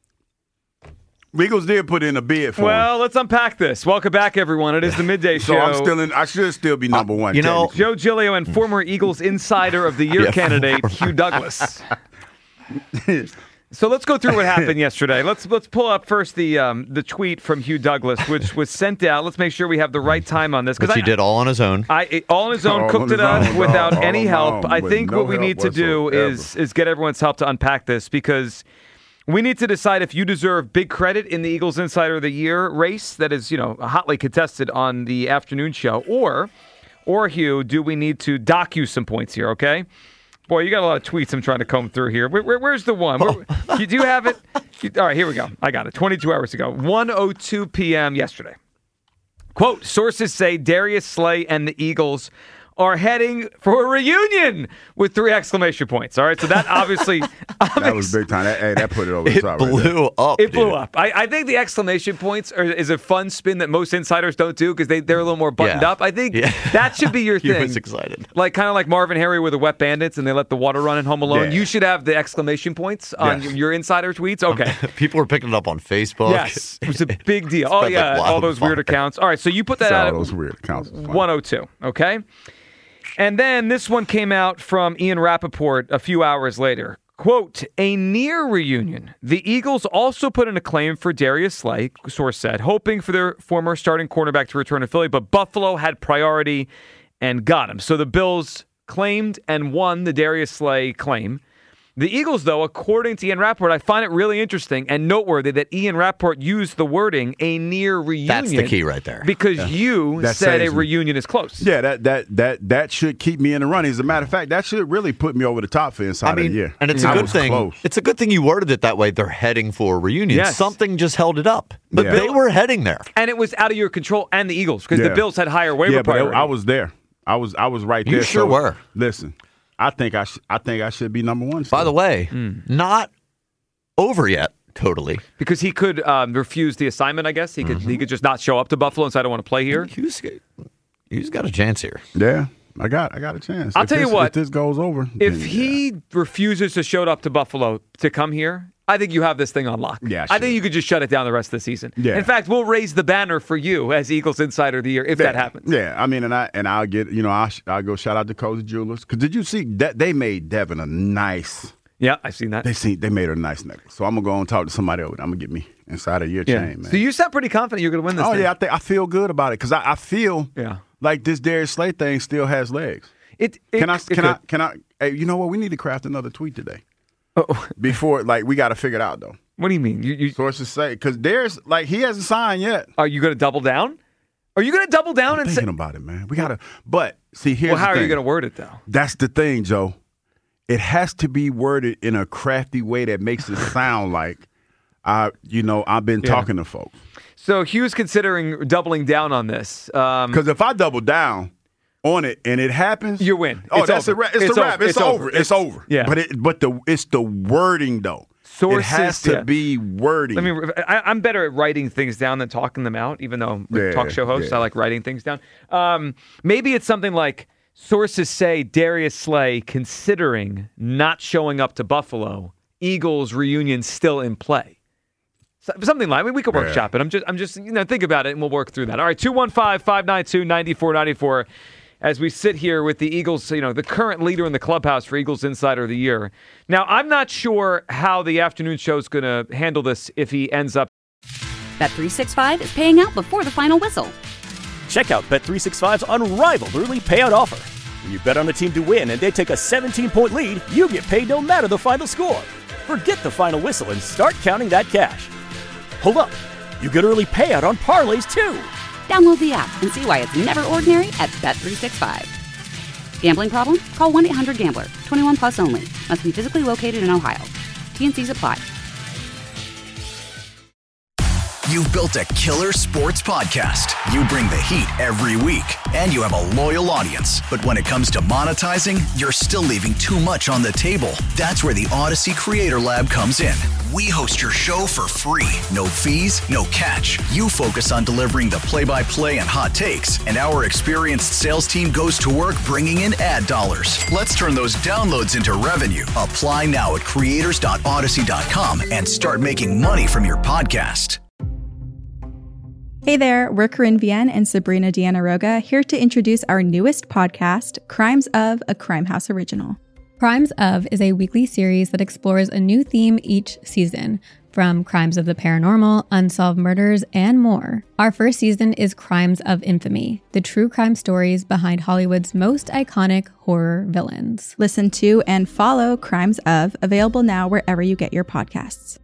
Speaker 6: Eagles did put in a bid for him.
Speaker 8: Well, let's unpack this. Welcome back, everyone. It is the Midday
Speaker 6: So
Speaker 8: Show.
Speaker 6: I'm still in. I should still be number one.
Speaker 7: you know-
Speaker 8: Joe Giglio and former Eagles Insider of the Year
Speaker 7: Yeah,
Speaker 8: candidate Hugh Douglas. So let's go through what happened yesterday. Let's let's pull up first the um, the tweet from Hugh Douglas, which was sent out. Let's make sure we have the right time on this
Speaker 7: Which he
Speaker 8: I,
Speaker 7: did all on his own.
Speaker 8: I all on his own,
Speaker 6: All
Speaker 8: cooked
Speaker 6: on
Speaker 8: it
Speaker 6: his
Speaker 8: up
Speaker 6: own,
Speaker 8: without
Speaker 6: all
Speaker 8: any
Speaker 6: on
Speaker 8: help.
Speaker 6: own,
Speaker 8: I
Speaker 6: with
Speaker 8: think
Speaker 6: no
Speaker 8: what we
Speaker 6: help
Speaker 8: need to do
Speaker 6: whatsoever.
Speaker 8: is is get everyone's help to unpack this because we need to decide if you deserve big credit in the Eagles Insider of the Year race that is, you know, hotly contested on the afternoon show, or, or Hugh, do we need to dock you some points here? Okay, boy, you got a lot of tweets I'm trying to comb through here. Where, where, where's the one? Where, you, do you have it? You- all right, here we go. I got it. twenty-two hours ago, one oh two p.m. yesterday. Quote: sources say Darius Slay and the Eagles are heading for a reunion with three exclamation points. All right, so that obviously
Speaker 6: That was big time. That, hey, that put it over the
Speaker 7: It
Speaker 6: top. right there.
Speaker 7: blew up.
Speaker 8: It blew
Speaker 7: dude.
Speaker 8: up. I, I think the exclamation points are, is a fun spin that most insiders don't do because they, they're a little more buttoned
Speaker 7: Yeah.
Speaker 8: up. I think
Speaker 7: Yeah.
Speaker 8: that should be your
Speaker 7: He
Speaker 8: thing.
Speaker 7: was excited.
Speaker 8: Like kind of like Marvin Harry with the Wet Bandits and they let the water run in Home Alone.
Speaker 6: Yeah.
Speaker 8: You should have the exclamation points on
Speaker 6: Yes.
Speaker 8: your insider tweets. Okay.
Speaker 7: People were picking it up on Facebook.
Speaker 8: Yes. It was a big deal. Oh,
Speaker 7: Spread
Speaker 8: yeah.
Speaker 7: like
Speaker 8: All those weird
Speaker 7: wildfire.
Speaker 8: accounts. All right. So you put that
Speaker 6: Saw
Speaker 8: out
Speaker 6: all
Speaker 8: at
Speaker 6: those weird accounts. was funny.
Speaker 8: one oh two. Okay. And then this one came out from Ian Rappaport a few hours later. Quote, a near reunion. The Eagles also put in a claim for Darius Slay, source said, hoping for their former starting cornerback to return to Philly, but Buffalo had priority and got him. So the Bills claimed and won the Darius Slay claim. The Eagles, though, according to Ian Rappaport, I find it really interesting and noteworthy that Ian Rappaport used the wording "a near reunion."
Speaker 7: That's the key right there.
Speaker 8: Because
Speaker 6: Yeah.
Speaker 8: you
Speaker 6: That
Speaker 8: said a
Speaker 6: saves me.
Speaker 8: reunion is close.
Speaker 6: Yeah, that that that that should keep me in the running. As a matter of fact, that should really put me over the top for inside
Speaker 7: I mean,
Speaker 6: of the year.
Speaker 7: and it's
Speaker 6: I
Speaker 7: a good
Speaker 6: was
Speaker 7: thing.
Speaker 6: close.
Speaker 7: It's a good thing you worded it that way. They're heading for a reunion.
Speaker 8: Yes.
Speaker 7: Something just held it up, but
Speaker 6: Yeah.
Speaker 7: they were heading there.
Speaker 8: And it was out of your control and the Eagles because the
Speaker 6: Yeah.
Speaker 8: Bills had higher waiver
Speaker 6: yeah, but
Speaker 8: priority.
Speaker 6: I was there. I was I was right
Speaker 7: You
Speaker 6: there.
Speaker 7: sure
Speaker 6: so,
Speaker 7: were.
Speaker 6: Listen, I think I sh- I think I should be number one.
Speaker 7: By the way,
Speaker 8: Mm.
Speaker 7: not over yet. Totally,
Speaker 8: because he could um, refuse the assignment. I guess he could
Speaker 6: Mm-hmm.
Speaker 8: he could just not show up to Buffalo and say I don't want to play here.
Speaker 7: He's, he's got a chance here.
Speaker 6: Yeah, I got I got a chance.
Speaker 8: I'll
Speaker 6: If
Speaker 8: tell you
Speaker 6: this-
Speaker 8: what,
Speaker 6: if this goes over,
Speaker 8: If
Speaker 6: then,
Speaker 8: he refuses to show up to Buffalo to come here, I think you have this thing on lock.
Speaker 6: Yeah,
Speaker 8: I think you could just shut it down the rest of the season.
Speaker 6: Yeah.
Speaker 8: In fact, we'll raise the banner for you as Eagles Insider of the Year if
Speaker 6: yeah,
Speaker 8: that happens.
Speaker 6: Yeah, I mean, and I and I'll get you know I I'll go shout out to Cozy Jewelers because did you see that they made Devin a nice.
Speaker 8: Yeah, I've seen that.
Speaker 6: They see they made her a nice necklace. So I'm gonna go and talk to somebody over there. I'm gonna get me inside of your
Speaker 8: Yeah.
Speaker 6: chain, man.
Speaker 8: So you sound pretty confident you're going to win this
Speaker 6: oh
Speaker 8: thing.
Speaker 6: yeah, I think I feel good about it because I, I feel
Speaker 8: Yeah.
Speaker 6: like this Darius Slay thing still has legs.
Speaker 8: It, it
Speaker 6: can I
Speaker 8: it
Speaker 6: can
Speaker 8: could.
Speaker 6: I can I? Hey, you know what? We need to craft another tweet today. Oh. Before like we got to figure it out though.
Speaker 8: What do you mean? You, you
Speaker 6: sources say because Darius like he hasn't signed yet.
Speaker 8: Are you going to double down? Are you going to double down
Speaker 6: I'm
Speaker 8: and
Speaker 6: thinking
Speaker 8: say?
Speaker 6: about it, man. We gotta. But see, here's
Speaker 8: Well, how
Speaker 6: the
Speaker 8: are
Speaker 6: thing.
Speaker 8: you going to word it though?
Speaker 6: That's the thing, Joe. It has to be worded in a crafty way that makes it sound like I, you know, I've been
Speaker 8: Yeah.
Speaker 6: talking to folks.
Speaker 8: So Hugh's considering doubling down on this. Um,
Speaker 6: Because if I double down on it and it happens,
Speaker 8: you win.
Speaker 6: Oh,
Speaker 8: It's
Speaker 6: that's
Speaker 8: over.
Speaker 6: a wrap. It's,
Speaker 8: It's
Speaker 6: a wrap.
Speaker 8: over.
Speaker 6: It's,
Speaker 8: It's
Speaker 6: over.
Speaker 8: over.
Speaker 6: It's,
Speaker 8: It's-
Speaker 6: over.
Speaker 8: yeah.
Speaker 6: But it, but the it's the wording though.
Speaker 8: Sources,
Speaker 6: it has to
Speaker 8: yeah.
Speaker 6: be wording.
Speaker 8: Let me. I, I'm better at writing things down than talking them out. Even though with
Speaker 6: Yeah,
Speaker 8: talk show hosts,
Speaker 6: yeah.
Speaker 8: I like writing things down. Um, maybe it's something like sources say Darius Slay considering not showing up to Buffalo. Eagles reunion still in play. So- Something like I mean, we could workshop it. I'm just, I'm just, you know, think about it, and we'll work through that. All right, two one five, five nine two, nine four nine four. As we sit here with the Eagles, you know, the current leader in the clubhouse for Eagles Insider of the Year. Now, I'm not sure how the afternoon show is going to handle this if he ends up.
Speaker 1: Bet three sixty-five is paying out before the final whistle.
Speaker 2: Check out Bet three sixty-five's unrivaled early payout offer. When you bet on a team to win and they take a seventeen-point lead, you get paid no matter the final score. Forget the final whistle and start counting that cash. Hold up. You get early payout on parlays, too.
Speaker 1: Download the app and see why it's never ordinary at Bet three sixty-five. Gambling problem? Call one eight hundred gambler. twenty-one plus only. Must be physically located in Ohio. T N Cs apply.
Speaker 3: You've built a killer sports podcast. You bring the heat every week, and you have a loyal audience. But when it comes to monetizing, you're still leaving too much on the table. That's where the Odyssey Creator Lab comes in. We host your show for free. No fees, no catch. You focus on delivering the play-by-play and hot takes, and our experienced sales team goes to work bringing in ad dollars. Let's turn those downloads into revenue. Apply now at creators dot odyssey dot com and start making money from your podcast.
Speaker 4: Hey there, we're Corinne Vienne and Sabrina Diana-Roga here to introduce our newest podcast, Crimes of, a Crime House original.
Speaker 5: Crimes of is a weekly series that explores a new theme each season, from crimes of the paranormal, unsolved murders, and more. Our first season is Crimes of Infamy, the true crime stories behind Hollywood's most iconic horror villains.
Speaker 4: Listen to and follow Crimes of, available now wherever you get your podcasts.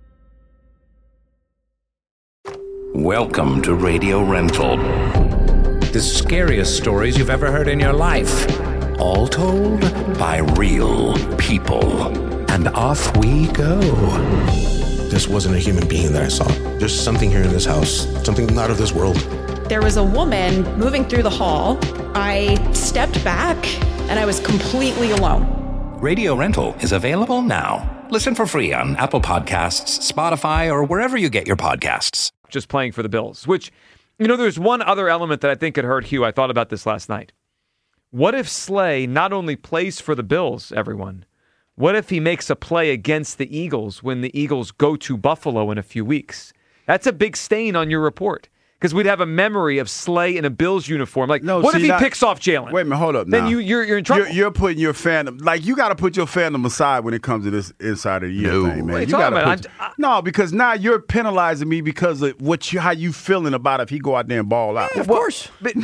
Speaker 15: Welcome to Radio Rental. The scariest stories you've ever heard in your life. All told by real people. And off we go.
Speaker 16: This wasn't a human being that I saw. There's something here in this house, something not of this world.
Speaker 17: There was a woman moving through the hall. I stepped back and I was completely alone.
Speaker 15: Radio Rental is available now. Listen for free on Apple Podcasts, Spotify, or wherever you get your podcasts.
Speaker 8: Just playing for the Bills, which, you know, there's one other element that I think could hurt Hugh. I thought about this last night. What if Slay not only plays for the Bills, everyone? What if he makes a play against the Eagles when the Eagles go to Buffalo in a few weeks? That's a big stain on your report. Because we'd have a memory of Slay in a Bills uniform. Like,
Speaker 6: No,
Speaker 8: what
Speaker 6: see,
Speaker 8: if he
Speaker 6: not-
Speaker 8: picks off Jalen?
Speaker 6: Wait a minute, hold up.
Speaker 8: Then
Speaker 6: now.
Speaker 8: you, you're you're in trouble.
Speaker 6: You're, you're putting your fandom like you got to put your fandom aside when it comes to this inside of the year
Speaker 7: No.
Speaker 6: thing, man.
Speaker 8: What are you
Speaker 6: you
Speaker 8: talking
Speaker 6: gotta
Speaker 8: about?
Speaker 6: put-
Speaker 8: I'm-
Speaker 6: no, because now you're penalizing me because of what you how you feeling about if he go out there and ball out.
Speaker 7: Of course.
Speaker 8: But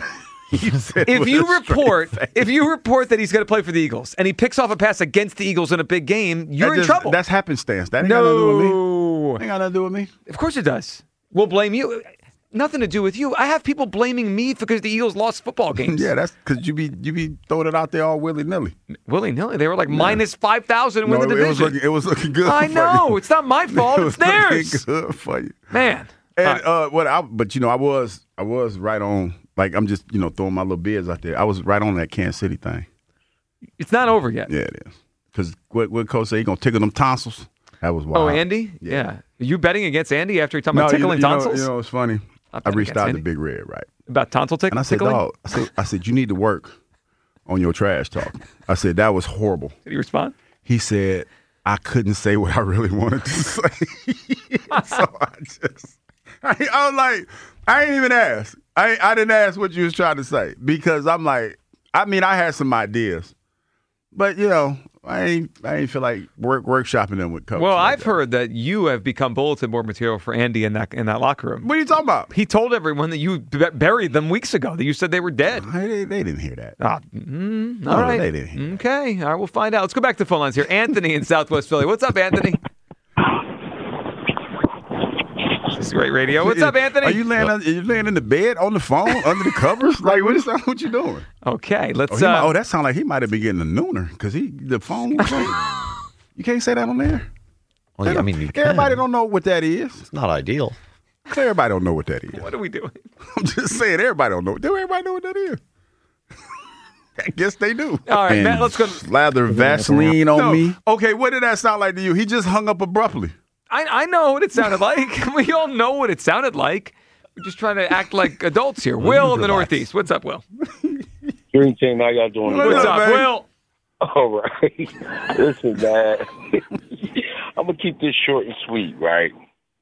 Speaker 8: if you report if you report that he's going to play for the Eagles and he picks off a pass against the Eagles in a big game, you're
Speaker 6: That
Speaker 8: in
Speaker 6: just-
Speaker 8: trouble.
Speaker 6: That's happenstance. That ain't
Speaker 8: no,
Speaker 6: got nothing to do with me. Ain't got nothing to do with me.
Speaker 8: Of course it does. We'll blame you. Nothing to do with you. I have people blaming me because the Eagles lost football games.
Speaker 6: Yeah, that's because you be you be throwing it out there all willy nilly.
Speaker 8: Willy nilly. They were like minus five thousand and
Speaker 6: No,
Speaker 8: win the
Speaker 6: it was
Speaker 8: division.
Speaker 6: looking it was looking good.
Speaker 8: I
Speaker 6: for
Speaker 8: know.
Speaker 6: you.
Speaker 8: It's not my fault.
Speaker 6: It
Speaker 8: It's
Speaker 6: was looking
Speaker 8: theirs.
Speaker 6: Good for you,
Speaker 8: man.
Speaker 6: And uh, what I but you know I was I was right on. Like I'm just you know throwing my little bids out there. I was right on that Kansas City thing.
Speaker 8: It's not over yet.
Speaker 6: Yeah, it is. Because what what coach say he gonna tickle them tonsils? That was wild.
Speaker 8: Oh, Andy? Yeah. yeah. Are you betting against Andy after he talking
Speaker 6: No,
Speaker 8: about
Speaker 6: you know,
Speaker 8: tickling
Speaker 6: you know,
Speaker 8: tonsils?
Speaker 6: You know, it's funny.
Speaker 8: Not
Speaker 6: I
Speaker 8: betting
Speaker 6: reached
Speaker 8: against
Speaker 6: out
Speaker 8: Andy.
Speaker 6: to Big Red, right?
Speaker 8: About tonsil tick-
Speaker 6: And I said,
Speaker 8: tickling?
Speaker 6: dog, I said, I said, you need to work on your trash talk. I said, that was horrible.
Speaker 8: Did he respond?
Speaker 6: He said, I couldn't say what I really wanted to say. So I just, I, I was like, I ain't even ask. I, I didn't ask what you was trying to say because I'm like, I mean, I had some ideas, but you know, I ain't, I ain't feel like work workshopping them with coach.
Speaker 8: Well,
Speaker 6: like
Speaker 8: I've
Speaker 6: that.
Speaker 8: heard that you have become bulletin board material for Andy in that in that locker room.
Speaker 6: What are you talking about?
Speaker 8: He told everyone that you b- buried them weeks ago. That you said they were dead.
Speaker 6: They, they didn't hear that.
Speaker 8: Ah, mm,
Speaker 6: No,
Speaker 8: all right.
Speaker 6: they didn't hear
Speaker 8: Okay. All right. We'll find out. Let's go back to the phone lines here. Anthony in Southwest Philly. What's up, Anthony? This is great radio. What's up, Anthony?
Speaker 6: Are you laying? Are you laying in the bed on the phone under the covers? Like what is that? What you doing?
Speaker 8: Okay, let's.
Speaker 6: Oh, he
Speaker 8: uh,
Speaker 6: might- oh that sounds like he might have been getting a nooner because he the phone. Was on. You can't say that on there.
Speaker 7: Well,
Speaker 6: They
Speaker 7: I
Speaker 6: don't-
Speaker 7: mean, you can.
Speaker 6: everybody don't know what that is.
Speaker 7: It's not ideal.
Speaker 6: Everybody don't know what that is.
Speaker 8: What are we doing?
Speaker 6: I'm just saying, everybody don't know. Do everybody know what that is? I guess they do.
Speaker 8: All right,
Speaker 6: And
Speaker 8: Matt, let's go.
Speaker 6: Slather Vaseline on
Speaker 8: No.
Speaker 6: me. Okay, what did that sound like to you? He just hung up abruptly.
Speaker 8: I, I know what it sounded like. We all know what it sounded like. We're just trying to act like adults here. Will in the Northeast. What's up, Will?
Speaker 20: Dream team, how y'all doing?
Speaker 8: What's up, Will?
Speaker 20: All right. Listen, man. I'm going to keep this short and sweet, right?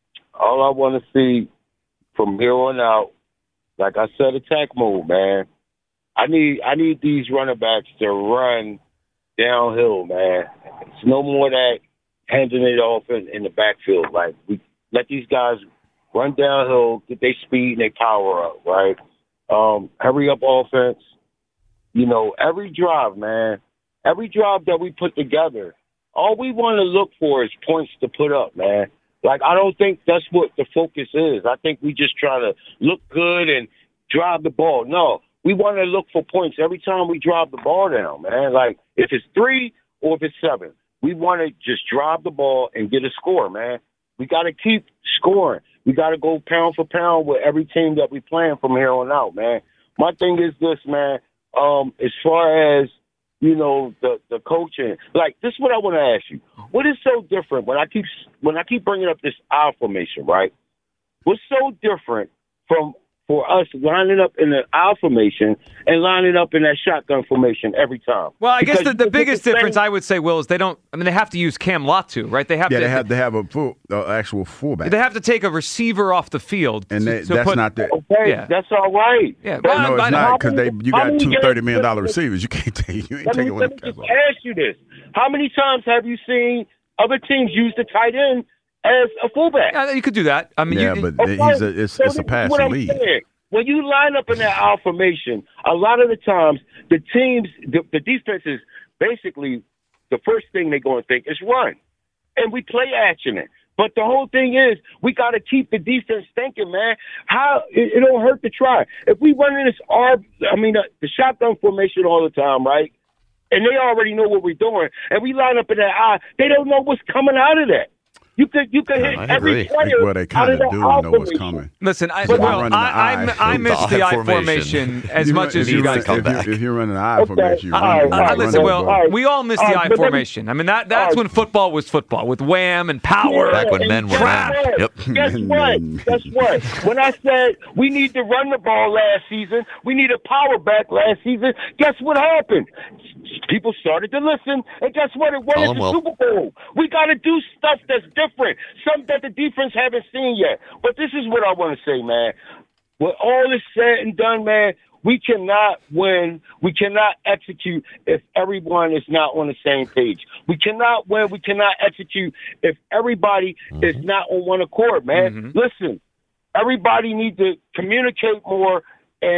Speaker 20: All I want to see from here on out, like I said, attack mode, man. I need I need these running backs to run downhill, man. It's no more that handing it off in, in the backfield. Like, we let these guys run downhill, get their speed and their power up, right? Um, hurry up offense. You know, every drive, man, every drive that we put together, all we want to look for is points to put up, man. Like, I don't think that's what the focus is. I think we just try to look good and drive the ball. No, we want to look for points every time we drive the ball down, man. Like, if it's three or if it's seven, we want to just drive the ball and get a score, man. We got to keep scoring. We got to go pound for pound with every team that we playing from here on out, man. My thing is this, man, um, as far as, you know, the, the coaching, like, this is what I want to ask you. What is so different when I keep when I keep bringing up this I formation, right? What's so different from for us lining up in the I formation and lining up in that shotgun formation every time?
Speaker 8: Well, I guess
Speaker 20: Because
Speaker 8: the, the
Speaker 20: you
Speaker 8: biggest
Speaker 20: can do the
Speaker 8: difference
Speaker 20: same-
Speaker 8: I would say, Will, is they don't. I mean, they have to use Cam Latu, right? They have
Speaker 6: Yeah,
Speaker 8: to.
Speaker 6: they have to have a full, uh, actual fullback.
Speaker 8: They have to take a receiver off the field,
Speaker 6: And
Speaker 8: to,
Speaker 6: they-
Speaker 8: to
Speaker 6: that's
Speaker 8: put,
Speaker 6: not the-
Speaker 20: Okay,
Speaker 8: Yeah.
Speaker 20: that's all right.
Speaker 8: Yeah,
Speaker 20: But-
Speaker 6: no, it's
Speaker 8: I-
Speaker 6: not because they you
Speaker 20: how
Speaker 6: got
Speaker 20: many
Speaker 6: two
Speaker 20: games-
Speaker 6: thirty million dollar receivers. You can't take you ain't
Speaker 20: Let me,
Speaker 6: taking one
Speaker 20: let
Speaker 6: of
Speaker 20: me
Speaker 6: them
Speaker 20: just
Speaker 6: guys off.
Speaker 20: ask you this. How many times have you seen other teams use the tight end as a fullback?
Speaker 8: Yeah, you could do that. I mean,
Speaker 6: Yeah,
Speaker 8: you,
Speaker 6: but he's a, it's,
Speaker 20: So
Speaker 6: it's
Speaker 20: this
Speaker 6: a
Speaker 20: is
Speaker 6: passing
Speaker 20: what I'm
Speaker 6: league.
Speaker 20: saying. When you line up in that out formation, a lot of the times the teams, the, the defense is basically the first thing they're going to think is run. And we play action it. But the whole thing is we got to keep the defense thinking, man. How it, it don't hurt to try. If we run in this R, I mean, uh, the shotgun formation all the time, right? And they already know what we're doing, and we line up in that eye, they don't know what's coming out of that. You could you could hit
Speaker 6: I
Speaker 20: every
Speaker 6: agree.
Speaker 20: player
Speaker 6: Well, they
Speaker 20: out
Speaker 6: kind
Speaker 20: of
Speaker 6: of
Speaker 20: that
Speaker 6: do
Speaker 20: eye
Speaker 6: know what's
Speaker 20: formation.
Speaker 6: coming.
Speaker 8: Listen, I,
Speaker 6: But
Speaker 8: well,
Speaker 6: I'm running the
Speaker 8: I, I,
Speaker 6: eye.
Speaker 8: I missed the
Speaker 7: The eye
Speaker 8: I
Speaker 7: formation.
Speaker 8: formation as
Speaker 6: You
Speaker 8: much
Speaker 6: run-
Speaker 8: as
Speaker 6: if
Speaker 8: you
Speaker 6: run-
Speaker 8: guys.
Speaker 7: come
Speaker 6: if
Speaker 7: back.
Speaker 6: You, if you're running the eye
Speaker 20: Okay.
Speaker 6: formation, you're
Speaker 20: All
Speaker 6: running,
Speaker 20: right,
Speaker 6: you're
Speaker 20: all
Speaker 8: I,
Speaker 20: right,
Speaker 6: running
Speaker 8: listen,
Speaker 6: the
Speaker 8: Will,
Speaker 6: ball.
Speaker 20: right.
Speaker 8: we all missed
Speaker 20: All
Speaker 8: the
Speaker 20: right,
Speaker 8: I
Speaker 20: but let me-
Speaker 8: formation. I mean, that that's
Speaker 20: all right.
Speaker 8: when football was football, with wham and power.
Speaker 7: Back when
Speaker 20: and
Speaker 7: men were
Speaker 20: guess
Speaker 7: men.
Speaker 20: what?
Speaker 7: Yep.
Speaker 20: Guess what? Guess what? When I said we need to run the ball last season, we need a power back last season, guess what happened? People started to listen, and guess what? It won
Speaker 7: Tell
Speaker 20: us
Speaker 7: 'em,
Speaker 20: the
Speaker 7: Will.
Speaker 20: Super Bowl. We got to do stuff that's different, something that the defense haven't seen yet. But this is what I want to say, man. When all is said and done, man, we cannot win. We cannot execute if everyone is not on the same page. We cannot win. We cannot execute if everybody
Speaker 7: Mm-hmm.
Speaker 20: is not on one accord, man.
Speaker 8: Mhm.
Speaker 20: Listen, everybody needs to communicate more, and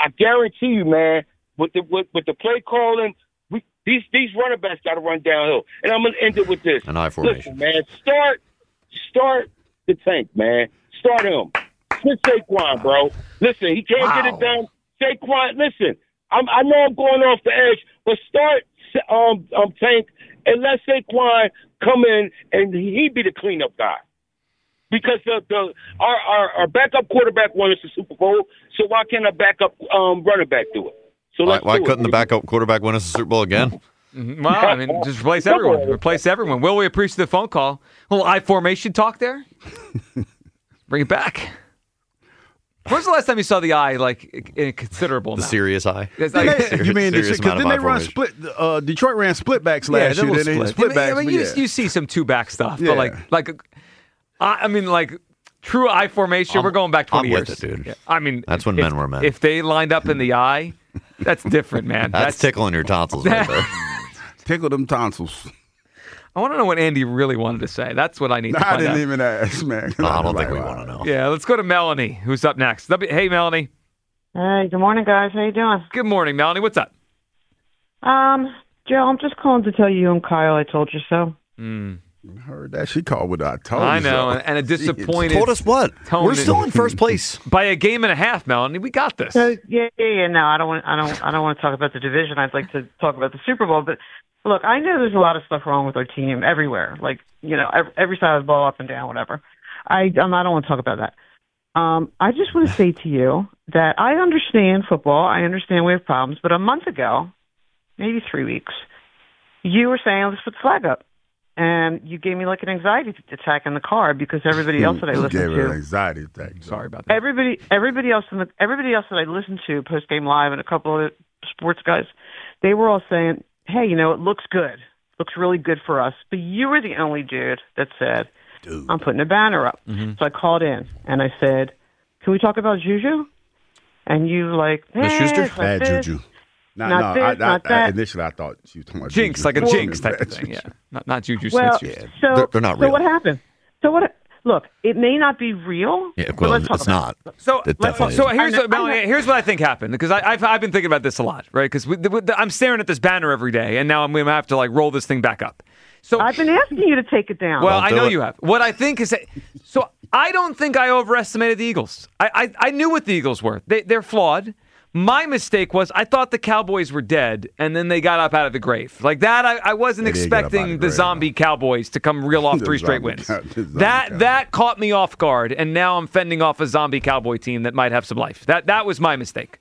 Speaker 20: I guarantee you, man, with the with, with the play calling, we these these running backs got to run downhill. And I'm gonna end it with this.
Speaker 7: An I formation.
Speaker 20: Listen, man, start start the tank, man. Start him. Sit Saquon, bro. Listen, he can't
Speaker 8: Wow.
Speaker 20: get it done. Saquon, listen, I'm, I know I'm going off the edge, but start um, um Tank and let Saquon come in and he be the cleanup guy. Because the, the our, our our backup quarterback won us the Super Bowl, so why can't a backup um, running back do it? So
Speaker 7: Why,
Speaker 20: let's
Speaker 7: why
Speaker 20: do
Speaker 7: couldn't
Speaker 20: it.
Speaker 7: the backup quarterback win us the Super Bowl again?
Speaker 8: Mhm. Well, I mean, just replace everyone. Replace everyone. Will, we appreciate the phone call. A little I formation talk there. Bring it back. When's the last time you saw the eye like in a considerable
Speaker 7: The
Speaker 8: amount?
Speaker 7: serious eye.
Speaker 8: It's
Speaker 6: Didn't
Speaker 8: like-
Speaker 6: they- you mean
Speaker 7: Serious
Speaker 6: because
Speaker 7: amount
Speaker 6: then
Speaker 7: of
Speaker 6: they run
Speaker 7: I
Speaker 6: split? Uh, Detroit ran split backs
Speaker 8: Yeah,
Speaker 6: last
Speaker 8: they're a
Speaker 6: year.
Speaker 8: little
Speaker 6: Didn't they?
Speaker 8: split.
Speaker 6: Split backs.
Speaker 8: I mean,
Speaker 6: but
Speaker 8: you,
Speaker 6: yeah.
Speaker 8: you see some two back stuff,
Speaker 6: Yeah.
Speaker 8: but like, like, I, I mean, like true I formation.
Speaker 7: I'm-
Speaker 8: we're going back twenty
Speaker 7: I'm with
Speaker 8: years,
Speaker 7: it, dude.
Speaker 8: Yeah. I mean,
Speaker 7: That's when
Speaker 8: if,
Speaker 7: men were men.
Speaker 8: If they lined up in the eye, that's different, man.
Speaker 7: That's, tickling your tonsils right there.
Speaker 6: Tickle them tonsils.
Speaker 8: I want to know what Andy really wanted to say. That's what I need to
Speaker 6: I
Speaker 8: find
Speaker 6: didn't
Speaker 8: out.
Speaker 6: even ask, man.
Speaker 7: No, I don't think we want to know.
Speaker 8: Yeah, let's go to Melanie, who's up next. Hey, Melanie.
Speaker 21: Hey, good morning, guys. How you doing?
Speaker 8: Good morning, Melanie. What's up?
Speaker 21: Um, Joe, I'm just calling to tell you and Kyle I told you so.
Speaker 8: Mm.
Speaker 6: Heard that she called with I told
Speaker 8: I
Speaker 6: you
Speaker 8: know,
Speaker 6: so.
Speaker 8: and a disappointed.
Speaker 7: Told us what?
Speaker 8: tone
Speaker 7: We're still in first place
Speaker 8: by a game and a half, Melanie. We got this.
Speaker 21: So yeah, yeah, yeah. No, I don't want. I don't. I don't want to talk about the division. I'd like to talk about the Super Bowl. But look, I know there's a lot of stuff wrong with our team everywhere. Like you know, every, every side of the ball, up and down, whatever. I um, I don't want to talk about that. Um, I just want to say to you that I understand football. I understand we have problems. But a month ago, maybe three weeks, you were saying let's put the flag up. And you gave me like an anxiety attack in the car because everybody else that I
Speaker 6: You
Speaker 8: Hmm.
Speaker 6: gave
Speaker 21: listened
Speaker 6: her
Speaker 21: to,
Speaker 6: an anxiety attack.
Speaker 8: Sorry about that.
Speaker 21: everybody, everybody else in the, everybody else that I listened to post game live and a couple of sports guys, they were all saying, "Hey, you know, it looks good, looks really good for us." But you were the only dude that said,
Speaker 6: Dude.
Speaker 21: "I'm putting a banner up."
Speaker 8: Mm-hmm.
Speaker 21: So I called in and I said, "Can we talk about Juju?" And you like, eh,
Speaker 6: Schuster?
Speaker 21: it's like
Speaker 6: Bad
Speaker 21: this,
Speaker 6: Juju. No,
Speaker 21: not
Speaker 6: no. I,
Speaker 21: this,
Speaker 6: I,
Speaker 21: not
Speaker 6: I,
Speaker 21: that.
Speaker 6: initially, I thought she was talking about
Speaker 8: Jinx,
Speaker 6: Juju.
Speaker 8: like a
Speaker 6: Well,
Speaker 8: jinx type of
Speaker 6: bad
Speaker 8: thing.
Speaker 6: Juju.
Speaker 8: Yeah, not not Juju
Speaker 21: Well,
Speaker 8: Smith.
Speaker 21: so
Speaker 7: They're- they're not
Speaker 21: so
Speaker 7: real.
Speaker 21: what happened? So what? Look, it may not be real.
Speaker 7: Yeah,
Speaker 21: but
Speaker 7: well,
Speaker 21: let's talk
Speaker 7: it's
Speaker 21: about
Speaker 7: not.
Speaker 8: So,
Speaker 7: It
Speaker 8: let's-
Speaker 7: definitely
Speaker 8: so
Speaker 7: isn't.
Speaker 8: here's
Speaker 21: I know-
Speaker 8: what, Melanie,
Speaker 21: I know.
Speaker 8: here's what I think happened because I, I've I've been thinking about this a lot, right? Because I'm staring at this banner every day, and now I'm going to have to like roll this thing back up. So
Speaker 21: I've been asking you to take it down.
Speaker 8: well,
Speaker 7: Don't
Speaker 8: I
Speaker 7: do
Speaker 8: know
Speaker 7: it.
Speaker 8: you have. What I think is that so I don't think I overestimated the Eagles. I I, I knew what the Eagles were. They they're flawed. My mistake was I thought the Cowboys were dead, and then they got up out of the grave. Like that, I, I wasn't
Speaker 6: They did get up out
Speaker 8: expecting
Speaker 6: of the
Speaker 8: the
Speaker 6: grave,
Speaker 8: zombie Cowboys to come reel off
Speaker 6: The
Speaker 8: three straight
Speaker 6: zombie
Speaker 8: wins.
Speaker 6: cow- the zombie
Speaker 8: That
Speaker 6: Cowboys.
Speaker 8: that caught me off guard, and now I'm fending off a zombie Cowboy team that might have some life. That that was my mistake.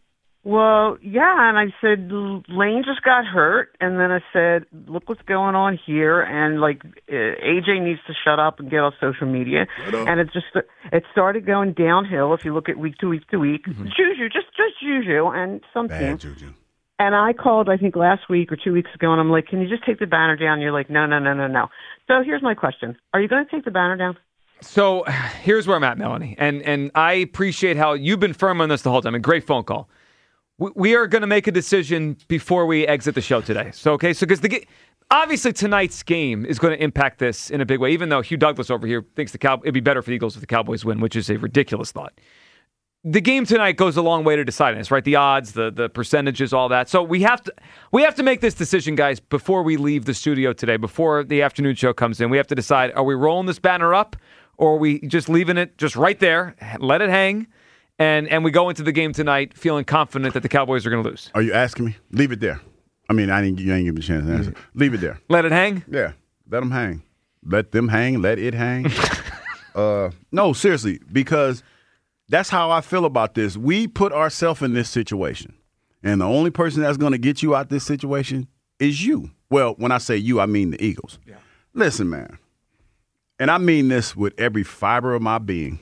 Speaker 21: Well, yeah, and I said Lane just got hurt, and then I said, look what's going on here, and like uh, A J needs to shut up and get off social media, and it just it started going downhill. If you look at week to week to week,
Speaker 8: Mm-hmm.
Speaker 21: Juju, just just Juju, and some
Speaker 6: Bad
Speaker 21: teams.
Speaker 6: Juju.
Speaker 21: And I called, I think last week or two weeks ago, and I'm like, can you just take the banner down? And you're like, no, no, no, no, no. So here's my question: are you going to take the banner down?
Speaker 8: So here's where I'm at, Melanie, and and I appreciate how you've been firm on this the whole time. A great phone call. We, we are going to make a decision before we exit the show today. So okay, so because the ga- obviously tonight's game is going to impact this in a big way. Even though Hugh Douglas over here thinks the Cow it'd be better for the Eagles if the Cowboys win, which is a ridiculous thought. The game tonight goes a long way to deciding this, right? The odds, the the percentages, all that. So we have to we have to make this decision, guys, before we leave the studio today, before the afternoon show comes in. We have to decide: are we rolling this banner up, or are we just leaving it just right there, let it hang, and and we go into the game tonight feeling confident that the Cowboys are going to lose?
Speaker 6: Are you asking me? Leave it there. I mean, I didn't. You ain't give me a chance to answer. Leave it there.
Speaker 8: Let it hang.
Speaker 6: Yeah, let them hang. Let them hang. Let it hang. uh, no, seriously, because that's how I feel about this. We put ourselves in this situation, and the only person that's going to get you out this situation is you. Well, when I say you, I mean the Eagles. Yeah. Listen, man, and I mean this with every fiber of my being.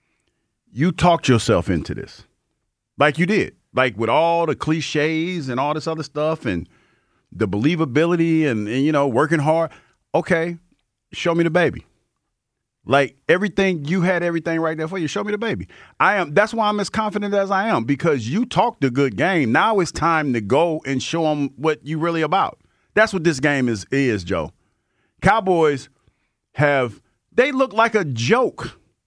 Speaker 6: You talked yourself into this, like you did, like with all the cliches and all this other stuff, and the believability, and, and you know, working hard. Okay, show me the baby. Like everything, you had everything right there for you. Show me the baby. I am. That's why I'm as confident as I am, because you talked a good game. Now it's time to go and show them what you really about. That's what this game is, is Joe. Cowboys have, they look like a joke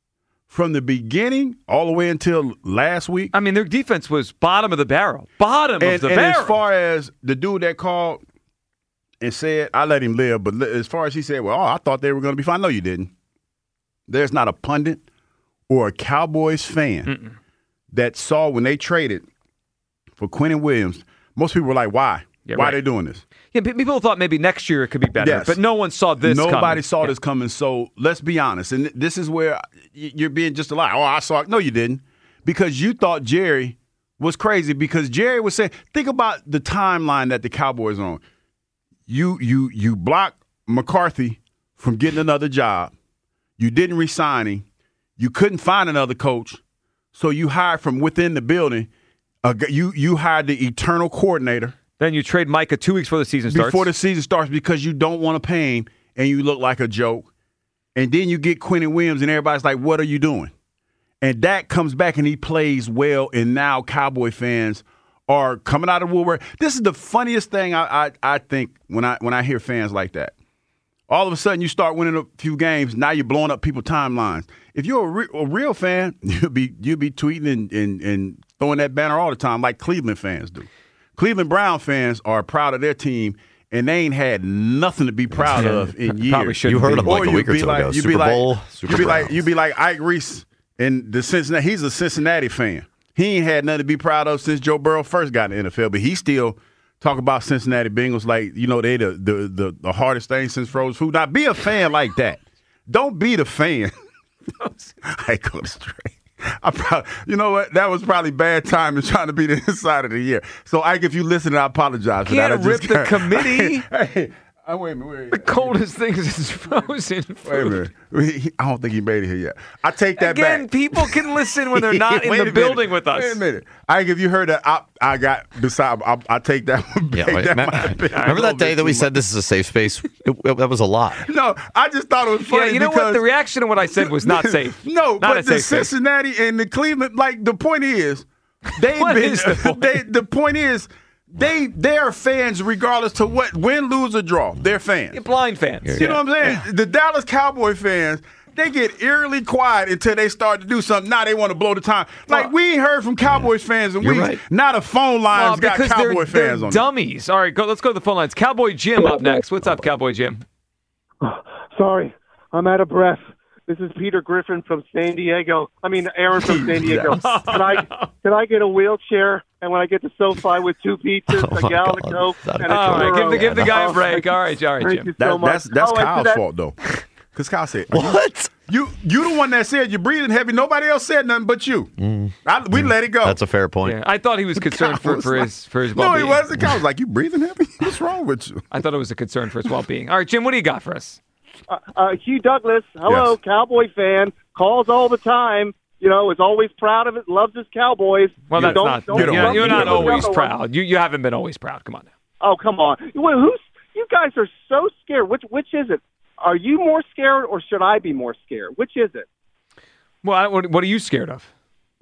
Speaker 6: from the beginning all the way until last week.
Speaker 8: I mean, their defense was bottom of the barrel. Bottom
Speaker 6: and,
Speaker 8: of the
Speaker 6: and
Speaker 8: barrel.
Speaker 6: as far as the dude that called and said, I let him live, but as far as he said, well, oh, I thought they were going to be fine. No, you didn't. There's not a pundit or a Cowboys fan Mm-mm. that saw when they traded for Quinnen Williams. Most people were like, why?
Speaker 8: Yeah,
Speaker 6: why
Speaker 8: right.
Speaker 6: are they doing this?
Speaker 8: Yeah, people thought maybe next year it could be better,
Speaker 6: Yes.
Speaker 8: but no one saw this
Speaker 6: Nobody
Speaker 8: coming.
Speaker 6: saw
Speaker 8: yeah.
Speaker 6: this coming, so let's be honest. And this is where you're being just a lie. Oh, I saw it. No, you didn't. Because you thought Jerry was crazy because Jerry was saying, think about the timeline that the Cowboys are on. You, you, you blocked McCarthy from getting another job. You didn't resign him. You couldn't find another coach, so you hired from within the building. Uh, you, you hired the eternal coordinator.
Speaker 8: Then you trade Micah two weeks before the season starts.
Speaker 6: Before the season starts because you don't want to pay him and you look like a joke. And then you get Quinnen Williams and everybody's like, what are you doing? And Dak comes back and he plays well, and now Cowboy fans are coming out of the woodwork. This is the funniest thing I, I, I think when I when I hear fans like that. All of a sudden you start winning a few games, now you're blowing up people's timelines. If you're a, re- a real fan, you'll be, you'll be tweeting and, and, and throwing that banner all the time like Cleveland fans do. Cleveland Brown fans are proud of their team, and they ain't had nothing to be proud of in years.
Speaker 8: Probably shouldn't
Speaker 7: You heard
Speaker 8: be.
Speaker 7: him like
Speaker 6: Or
Speaker 7: a
Speaker 6: you'd
Speaker 7: week or
Speaker 6: be
Speaker 7: two
Speaker 6: like-
Speaker 7: ago.
Speaker 6: you'd
Speaker 7: Super
Speaker 6: be like-
Speaker 7: Bowl, Super
Speaker 6: You'd be like
Speaker 7: Browns.
Speaker 6: you'd be like Ike Reese in the Cincinnati. He's a Cincinnati fan. He ain't had nothing to be proud of since Joe Burrow first got in the N F L, but he still talk about Cincinnati Bengals like, you know, they the the the, the hardest thing since frozen food. Now be a fan like that. Don't be the fan. I go straight. I probably, you know what? That was probably bad timing trying to be the inside of the year. So, Ike, if you listen, I apologize for that. I
Speaker 8: Can't
Speaker 6: just
Speaker 8: rip the
Speaker 6: can't-
Speaker 8: committee.
Speaker 6: Hey, hey, I wait a minute. Wait,
Speaker 8: The coldest thing is frozen food.
Speaker 6: wait a minute. He- I don't think he made it here yet. I take that
Speaker 8: Again,
Speaker 6: back.
Speaker 8: people can listen when they're not in
Speaker 6: Wait
Speaker 8: the
Speaker 6: a minute.
Speaker 8: building with us.
Speaker 6: Wait a minute. Ike, if you heard that, I, I got beside. I, I take that one
Speaker 7: Yeah,
Speaker 6: back.
Speaker 7: wait,
Speaker 6: That
Speaker 7: ma-
Speaker 6: might have been a
Speaker 7: remember
Speaker 6: little
Speaker 7: that day
Speaker 6: bit
Speaker 7: that we
Speaker 6: too
Speaker 7: said this is a safe space? It, it- that was a lot.
Speaker 6: much. No, I just thought it was funny.
Speaker 8: Yeah, you know
Speaker 6: because
Speaker 8: what? The reaction to what I said was not safe.
Speaker 6: No,
Speaker 8: Not
Speaker 6: but
Speaker 8: a
Speaker 6: the
Speaker 8: safe space.
Speaker 6: Cincinnati and the Cleveland, like the point is, they've
Speaker 8: What
Speaker 6: been.
Speaker 8: is the point?
Speaker 6: They, the point is, they they are fans regardless to what win, lose, or draw. They're fans.
Speaker 8: You're blind fans.
Speaker 6: You know what I'm saying? The Dallas Cowboy fans, they get eerily quiet until they start to do something. Now they want to blow the time. Like,
Speaker 8: Well,
Speaker 6: we ain't heard from Cowboys fans in
Speaker 7: You're
Speaker 6: weeks.
Speaker 7: right.
Speaker 6: Now the phone
Speaker 8: Well,
Speaker 6: lines got
Speaker 8: because
Speaker 6: Cowboy
Speaker 8: they're,
Speaker 6: fans
Speaker 8: they're
Speaker 6: on them.
Speaker 8: dummies. All right, go, let's go to the phone lines. Cowboy Jim up next. What's up, Cowboy Jim?
Speaker 9: Sorry, I'm out of breath. This is Peter Griffin from San Diego. I mean, Aaron from San Diego.
Speaker 6: Yes.
Speaker 9: Can I can I get a wheelchair? And when I get to SoFi with two pizzas,
Speaker 7: Oh,
Speaker 9: a
Speaker 7: my
Speaker 9: gallon of
Speaker 7: God.
Speaker 9: Coke,
Speaker 7: Is that
Speaker 9: and a
Speaker 8: All right, give the, give the guy a
Speaker 9: Oh,
Speaker 8: break. All right, all right,
Speaker 9: Thank
Speaker 8: Jim.
Speaker 9: you
Speaker 6: That-
Speaker 9: so much.
Speaker 6: that's that's
Speaker 9: Oh, and to
Speaker 6: Kyle's
Speaker 9: that-
Speaker 6: fault, though. Because Kyle said,
Speaker 7: What?
Speaker 6: You you the one that said you're breathing heavy. Nobody else said nothing but you. I, we let it go.
Speaker 7: That's a fair point.
Speaker 8: Yeah, I thought he was concerned for,
Speaker 6: was
Speaker 8: for
Speaker 6: like-
Speaker 8: his for his
Speaker 6: No,
Speaker 8: well-being.
Speaker 6: he wasn't. Kyle was like, you breathing heavy? What's wrong with you?
Speaker 8: I thought it was a concern for his well-being. All right, Jim, what do you got for us?
Speaker 9: Uh, uh, Hugh Douglas, hello,
Speaker 6: Yes.
Speaker 9: Cowboy fan, calls all the time. You know, is always proud of it, loves his Cowboys.
Speaker 8: Well,
Speaker 9: You
Speaker 8: that's
Speaker 9: don't-
Speaker 8: not.
Speaker 9: don't-
Speaker 8: You're,
Speaker 9: don't
Speaker 8: you're, you're
Speaker 9: give
Speaker 8: not
Speaker 9: him
Speaker 8: always
Speaker 9: another one.
Speaker 8: proud. You you haven't been always proud. Come on now.
Speaker 9: Oh, come on. Well, who's you guys are so scared. Which which is it? Are you more scared, or should I be more scared? Which is it?
Speaker 8: Well, I, what, what are you scared of?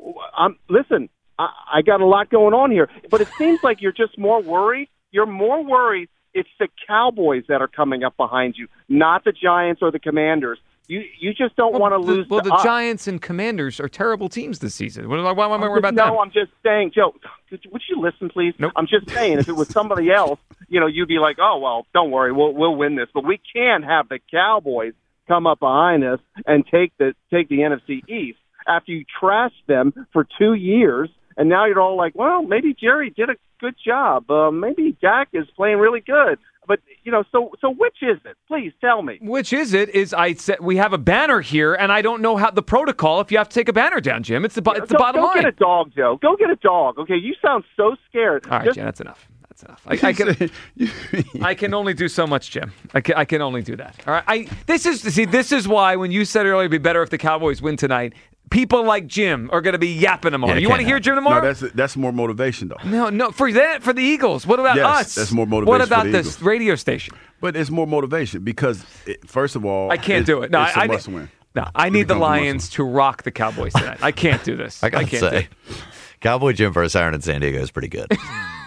Speaker 9: I'm listen. I, I got a lot going on here, but it seems like you're just more worried. You're more worried. It's the Cowboys that are coming up behind you, not the Giants or the Commanders. You you just don't want to
Speaker 8: the,
Speaker 9: lose.
Speaker 8: Well,
Speaker 9: to
Speaker 8: the
Speaker 9: us.
Speaker 8: Giants and Commanders are terrible teams this season. What, why, why am I
Speaker 9: I'm
Speaker 8: worried
Speaker 9: just-
Speaker 8: about
Speaker 9: no,
Speaker 8: that?
Speaker 9: I'm just saying, Joe. Could, would you listen, please?
Speaker 8: Nope.
Speaker 9: I'm just saying, if it was somebody else, you know, you'd be like, "Oh well, don't worry, we'll we'll win this." But we can't have the Cowboys come up behind us and take the take the N F C East after you trashed them for two years, and now you're all like, "Well, maybe Jerry did a good job. Uh, maybe Dak is playing really good." But you know, so so which is it? Please tell me.
Speaker 8: Which is it? Is I said we have a banner here, and I don't know how the protocol. If you have to take a banner down, Jim, it's the bo- it's the
Speaker 9: go,
Speaker 8: bottom
Speaker 9: go
Speaker 8: line.
Speaker 9: get a dog, Joe. Go get a dog. Okay, you sound so scared.
Speaker 8: All right,
Speaker 9: Just-
Speaker 8: Jim, that's enough. That's enough. I, I can I can only do so much, Jim. I can, I can only do that. All right. I this is see this is why when you said earlier it'd be better if the Cowboys win tonight. People like Jim are going to be yapping tomorrow.
Speaker 6: Yeah,
Speaker 8: you want to hear Jim tomorrow?
Speaker 6: No, that's that's more motivation though.
Speaker 8: No, no, for that, for the Eagles. What about
Speaker 6: Yes,
Speaker 8: us?
Speaker 6: that's more motivation
Speaker 8: What
Speaker 6: for
Speaker 8: about
Speaker 6: the
Speaker 8: this
Speaker 6: Eagles.
Speaker 8: radio station?
Speaker 6: But it's more motivation because, it, first of all,
Speaker 8: I can't do it. No,
Speaker 6: it's a
Speaker 8: I, I
Speaker 6: must win.
Speaker 8: No, I need the
Speaker 6: becomes a must
Speaker 8: Lions to rock the Cowboys tonight. I can't do this.
Speaker 7: I gotta
Speaker 8: can't
Speaker 7: say,
Speaker 8: do it.
Speaker 7: Cowboy Jim versus Aaron in San Diego is pretty good.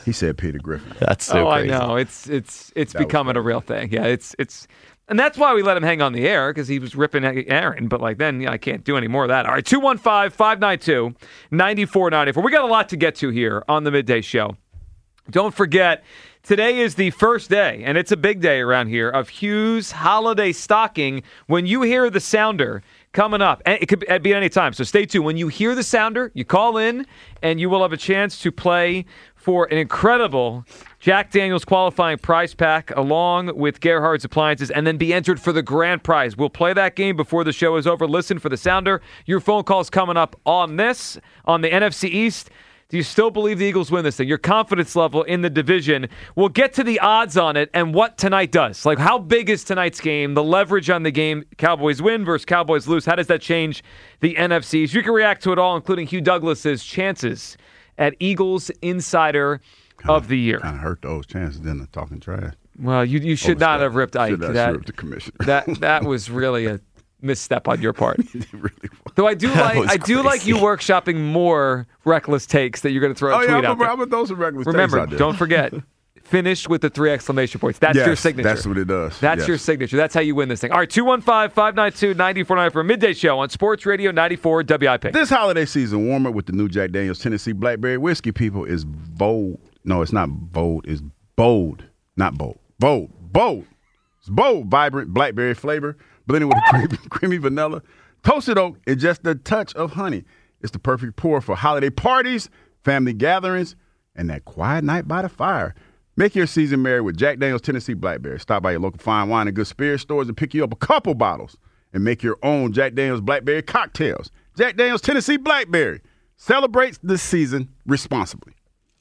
Speaker 6: He said Peter Griffin.
Speaker 7: That's so
Speaker 8: oh,
Speaker 7: crazy.
Speaker 8: I know. It's it's it's
Speaker 6: That was
Speaker 8: becoming a real thing. Yeah, it's it's and that's why we let him hang on the air, because he was ripping Aaron. But like then, yeah, I can't do any more of that. All right, two one five, five nine two, nine four nine four. We got a lot to get to here on the Midday Show. Don't forget, today is the first day, and it's a big day around here, of Hugh's holiday stocking. When you hear the sounder coming up, and it could be at any time, so stay tuned. When you hear the sounder, you call in, and you will have a chance to play for an incredible Jack Daniels qualifying prize pack along with Gerhard's Appliances, and then be entered for the grand prize. We'll play that game before the show is over. Listen for the sounder. Your phone call's coming up on this, on the N F C East. Do you still believe the Eagles win this thing? Your confidence level in the division. We'll get to the odds on it and what tonight does. Like, how big is tonight's game? The leverage on the game, Cowboys win versus Cowboys lose. How does that change the N F C? You can react to it all, including Hugh Douglas's chances at Eagles Insider
Speaker 6: kinda,
Speaker 8: of the Year.
Speaker 6: Kind of hurt those chances, didn't it? Talking trash.
Speaker 8: Well, you you should not have ripped Ike.
Speaker 6: Should not
Speaker 8: that,
Speaker 6: have ripped the commissioner.
Speaker 8: that that was really a misstep on your part.
Speaker 6: really
Speaker 8: Though I do
Speaker 6: That
Speaker 8: like
Speaker 6: was
Speaker 8: I do
Speaker 6: crazy.
Speaker 8: like you workshopping more reckless takes that you're going to throw a
Speaker 6: Oh,
Speaker 8: tweet
Speaker 6: yeah,
Speaker 8: out
Speaker 6: I'm
Speaker 8: there.
Speaker 6: going to throw some reckless
Speaker 8: Remember,
Speaker 6: takes out there.
Speaker 8: don't forget, finish with the three exclamation points. That's
Speaker 6: Yes,
Speaker 8: your signature.
Speaker 6: that's what it does.
Speaker 8: That's
Speaker 6: Yes.
Speaker 8: your signature. That's how you win this thing. All right, two one five, five nine two, nine four nine for a midday show on Sports Radio ninety-four W I P.
Speaker 6: This holiday season, warm up with the new Jack Daniels Tennessee Blackberry Whiskey, people, is bold. No, it's not bold. It's bold. Not bold. Bold. Bold. It's bold, vibrant blackberry flavor, blended with creamy, creamy vanilla, toasted oak, and just a touch of honey. It's the perfect pour for holiday parties, family gatherings, and that quiet night by the fire. Make your season merry with Jack Daniels Tennessee Blackberry. Stop by your local fine wine and good spirits stores and pick you up a couple bottles and make your own Jack Daniels Blackberry cocktails. Jack Daniels Tennessee Blackberry celebrates this season responsibly.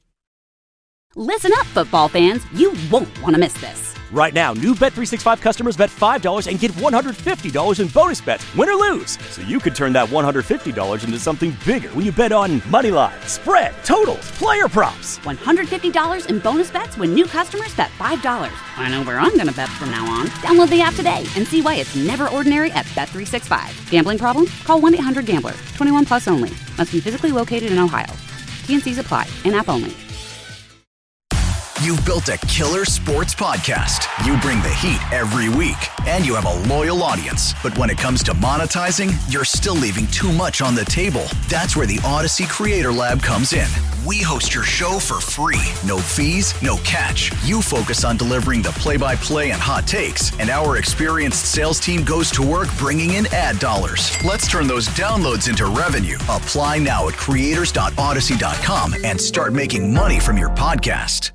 Speaker 1: Listen up, football fans. You won't want to miss this.
Speaker 2: Right now, new Bet three sixty-five customers bet five dollars and get one hundred fifty dollars in bonus bets, win or lose. So you could turn that one hundred fifty dollars into something bigger when you bet on money lines, spread, totals, player props.
Speaker 1: one hundred fifty dollars in bonus bets when new customers bet five dollars. I know where I'm going to bet from now on. Download the app today and see why it's never ordinary at Bet three sixty-five. Gambling problem? Call one eight hundred gambler. twenty-one plus only. Must be physically located in Ohio. T N Cs apply. In-app only.
Speaker 3: You've built a killer sports podcast. You bring the heat every week, and you have a loyal audience. But when it comes to monetizing, you're still leaving too much on the table. That's where the Odyssey Creator Lab comes in. We host your show for free. No fees, no catch. You focus on delivering the play-by-play and hot takes, and our experienced sales team goes to work bringing in ad dollars. Let's turn those downloads into revenue. Apply now at creators dot odyssey dot com and start making money from your podcast.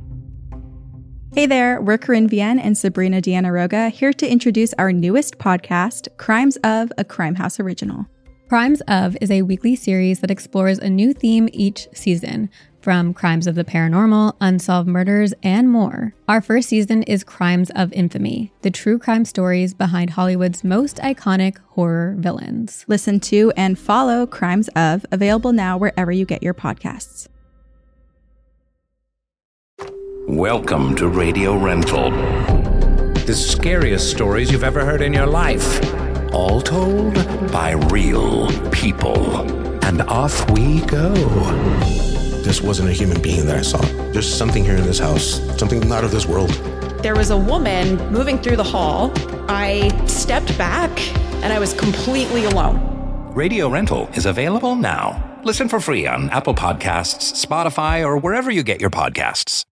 Speaker 4: Hey there, we're Corinne Vienne and Sabrina Deanna Roga, here to introduce our newest podcast, Crimes of, a Crime House original.
Speaker 5: Crimes of is a weekly series that explores a new theme each season, from crimes of the paranormal, unsolved murders, and more. Our first season is Crimes of Infamy, the true crime stories behind Hollywood's most iconic horror villains.
Speaker 4: Listen to and follow Crimes of, available now wherever you get your podcasts.
Speaker 15: Welcome to Radio Rental. The scariest stories you've ever heard in your life. All told by real people. And off we go.
Speaker 16: This wasn't a human being that I saw. There's something here in this house, something not of this world.
Speaker 17: There was a woman moving through the hall. I stepped back and I was completely alone.
Speaker 15: Radio Rental is available now. Listen for free on Apple Podcasts, Spotify, or wherever you get your podcasts.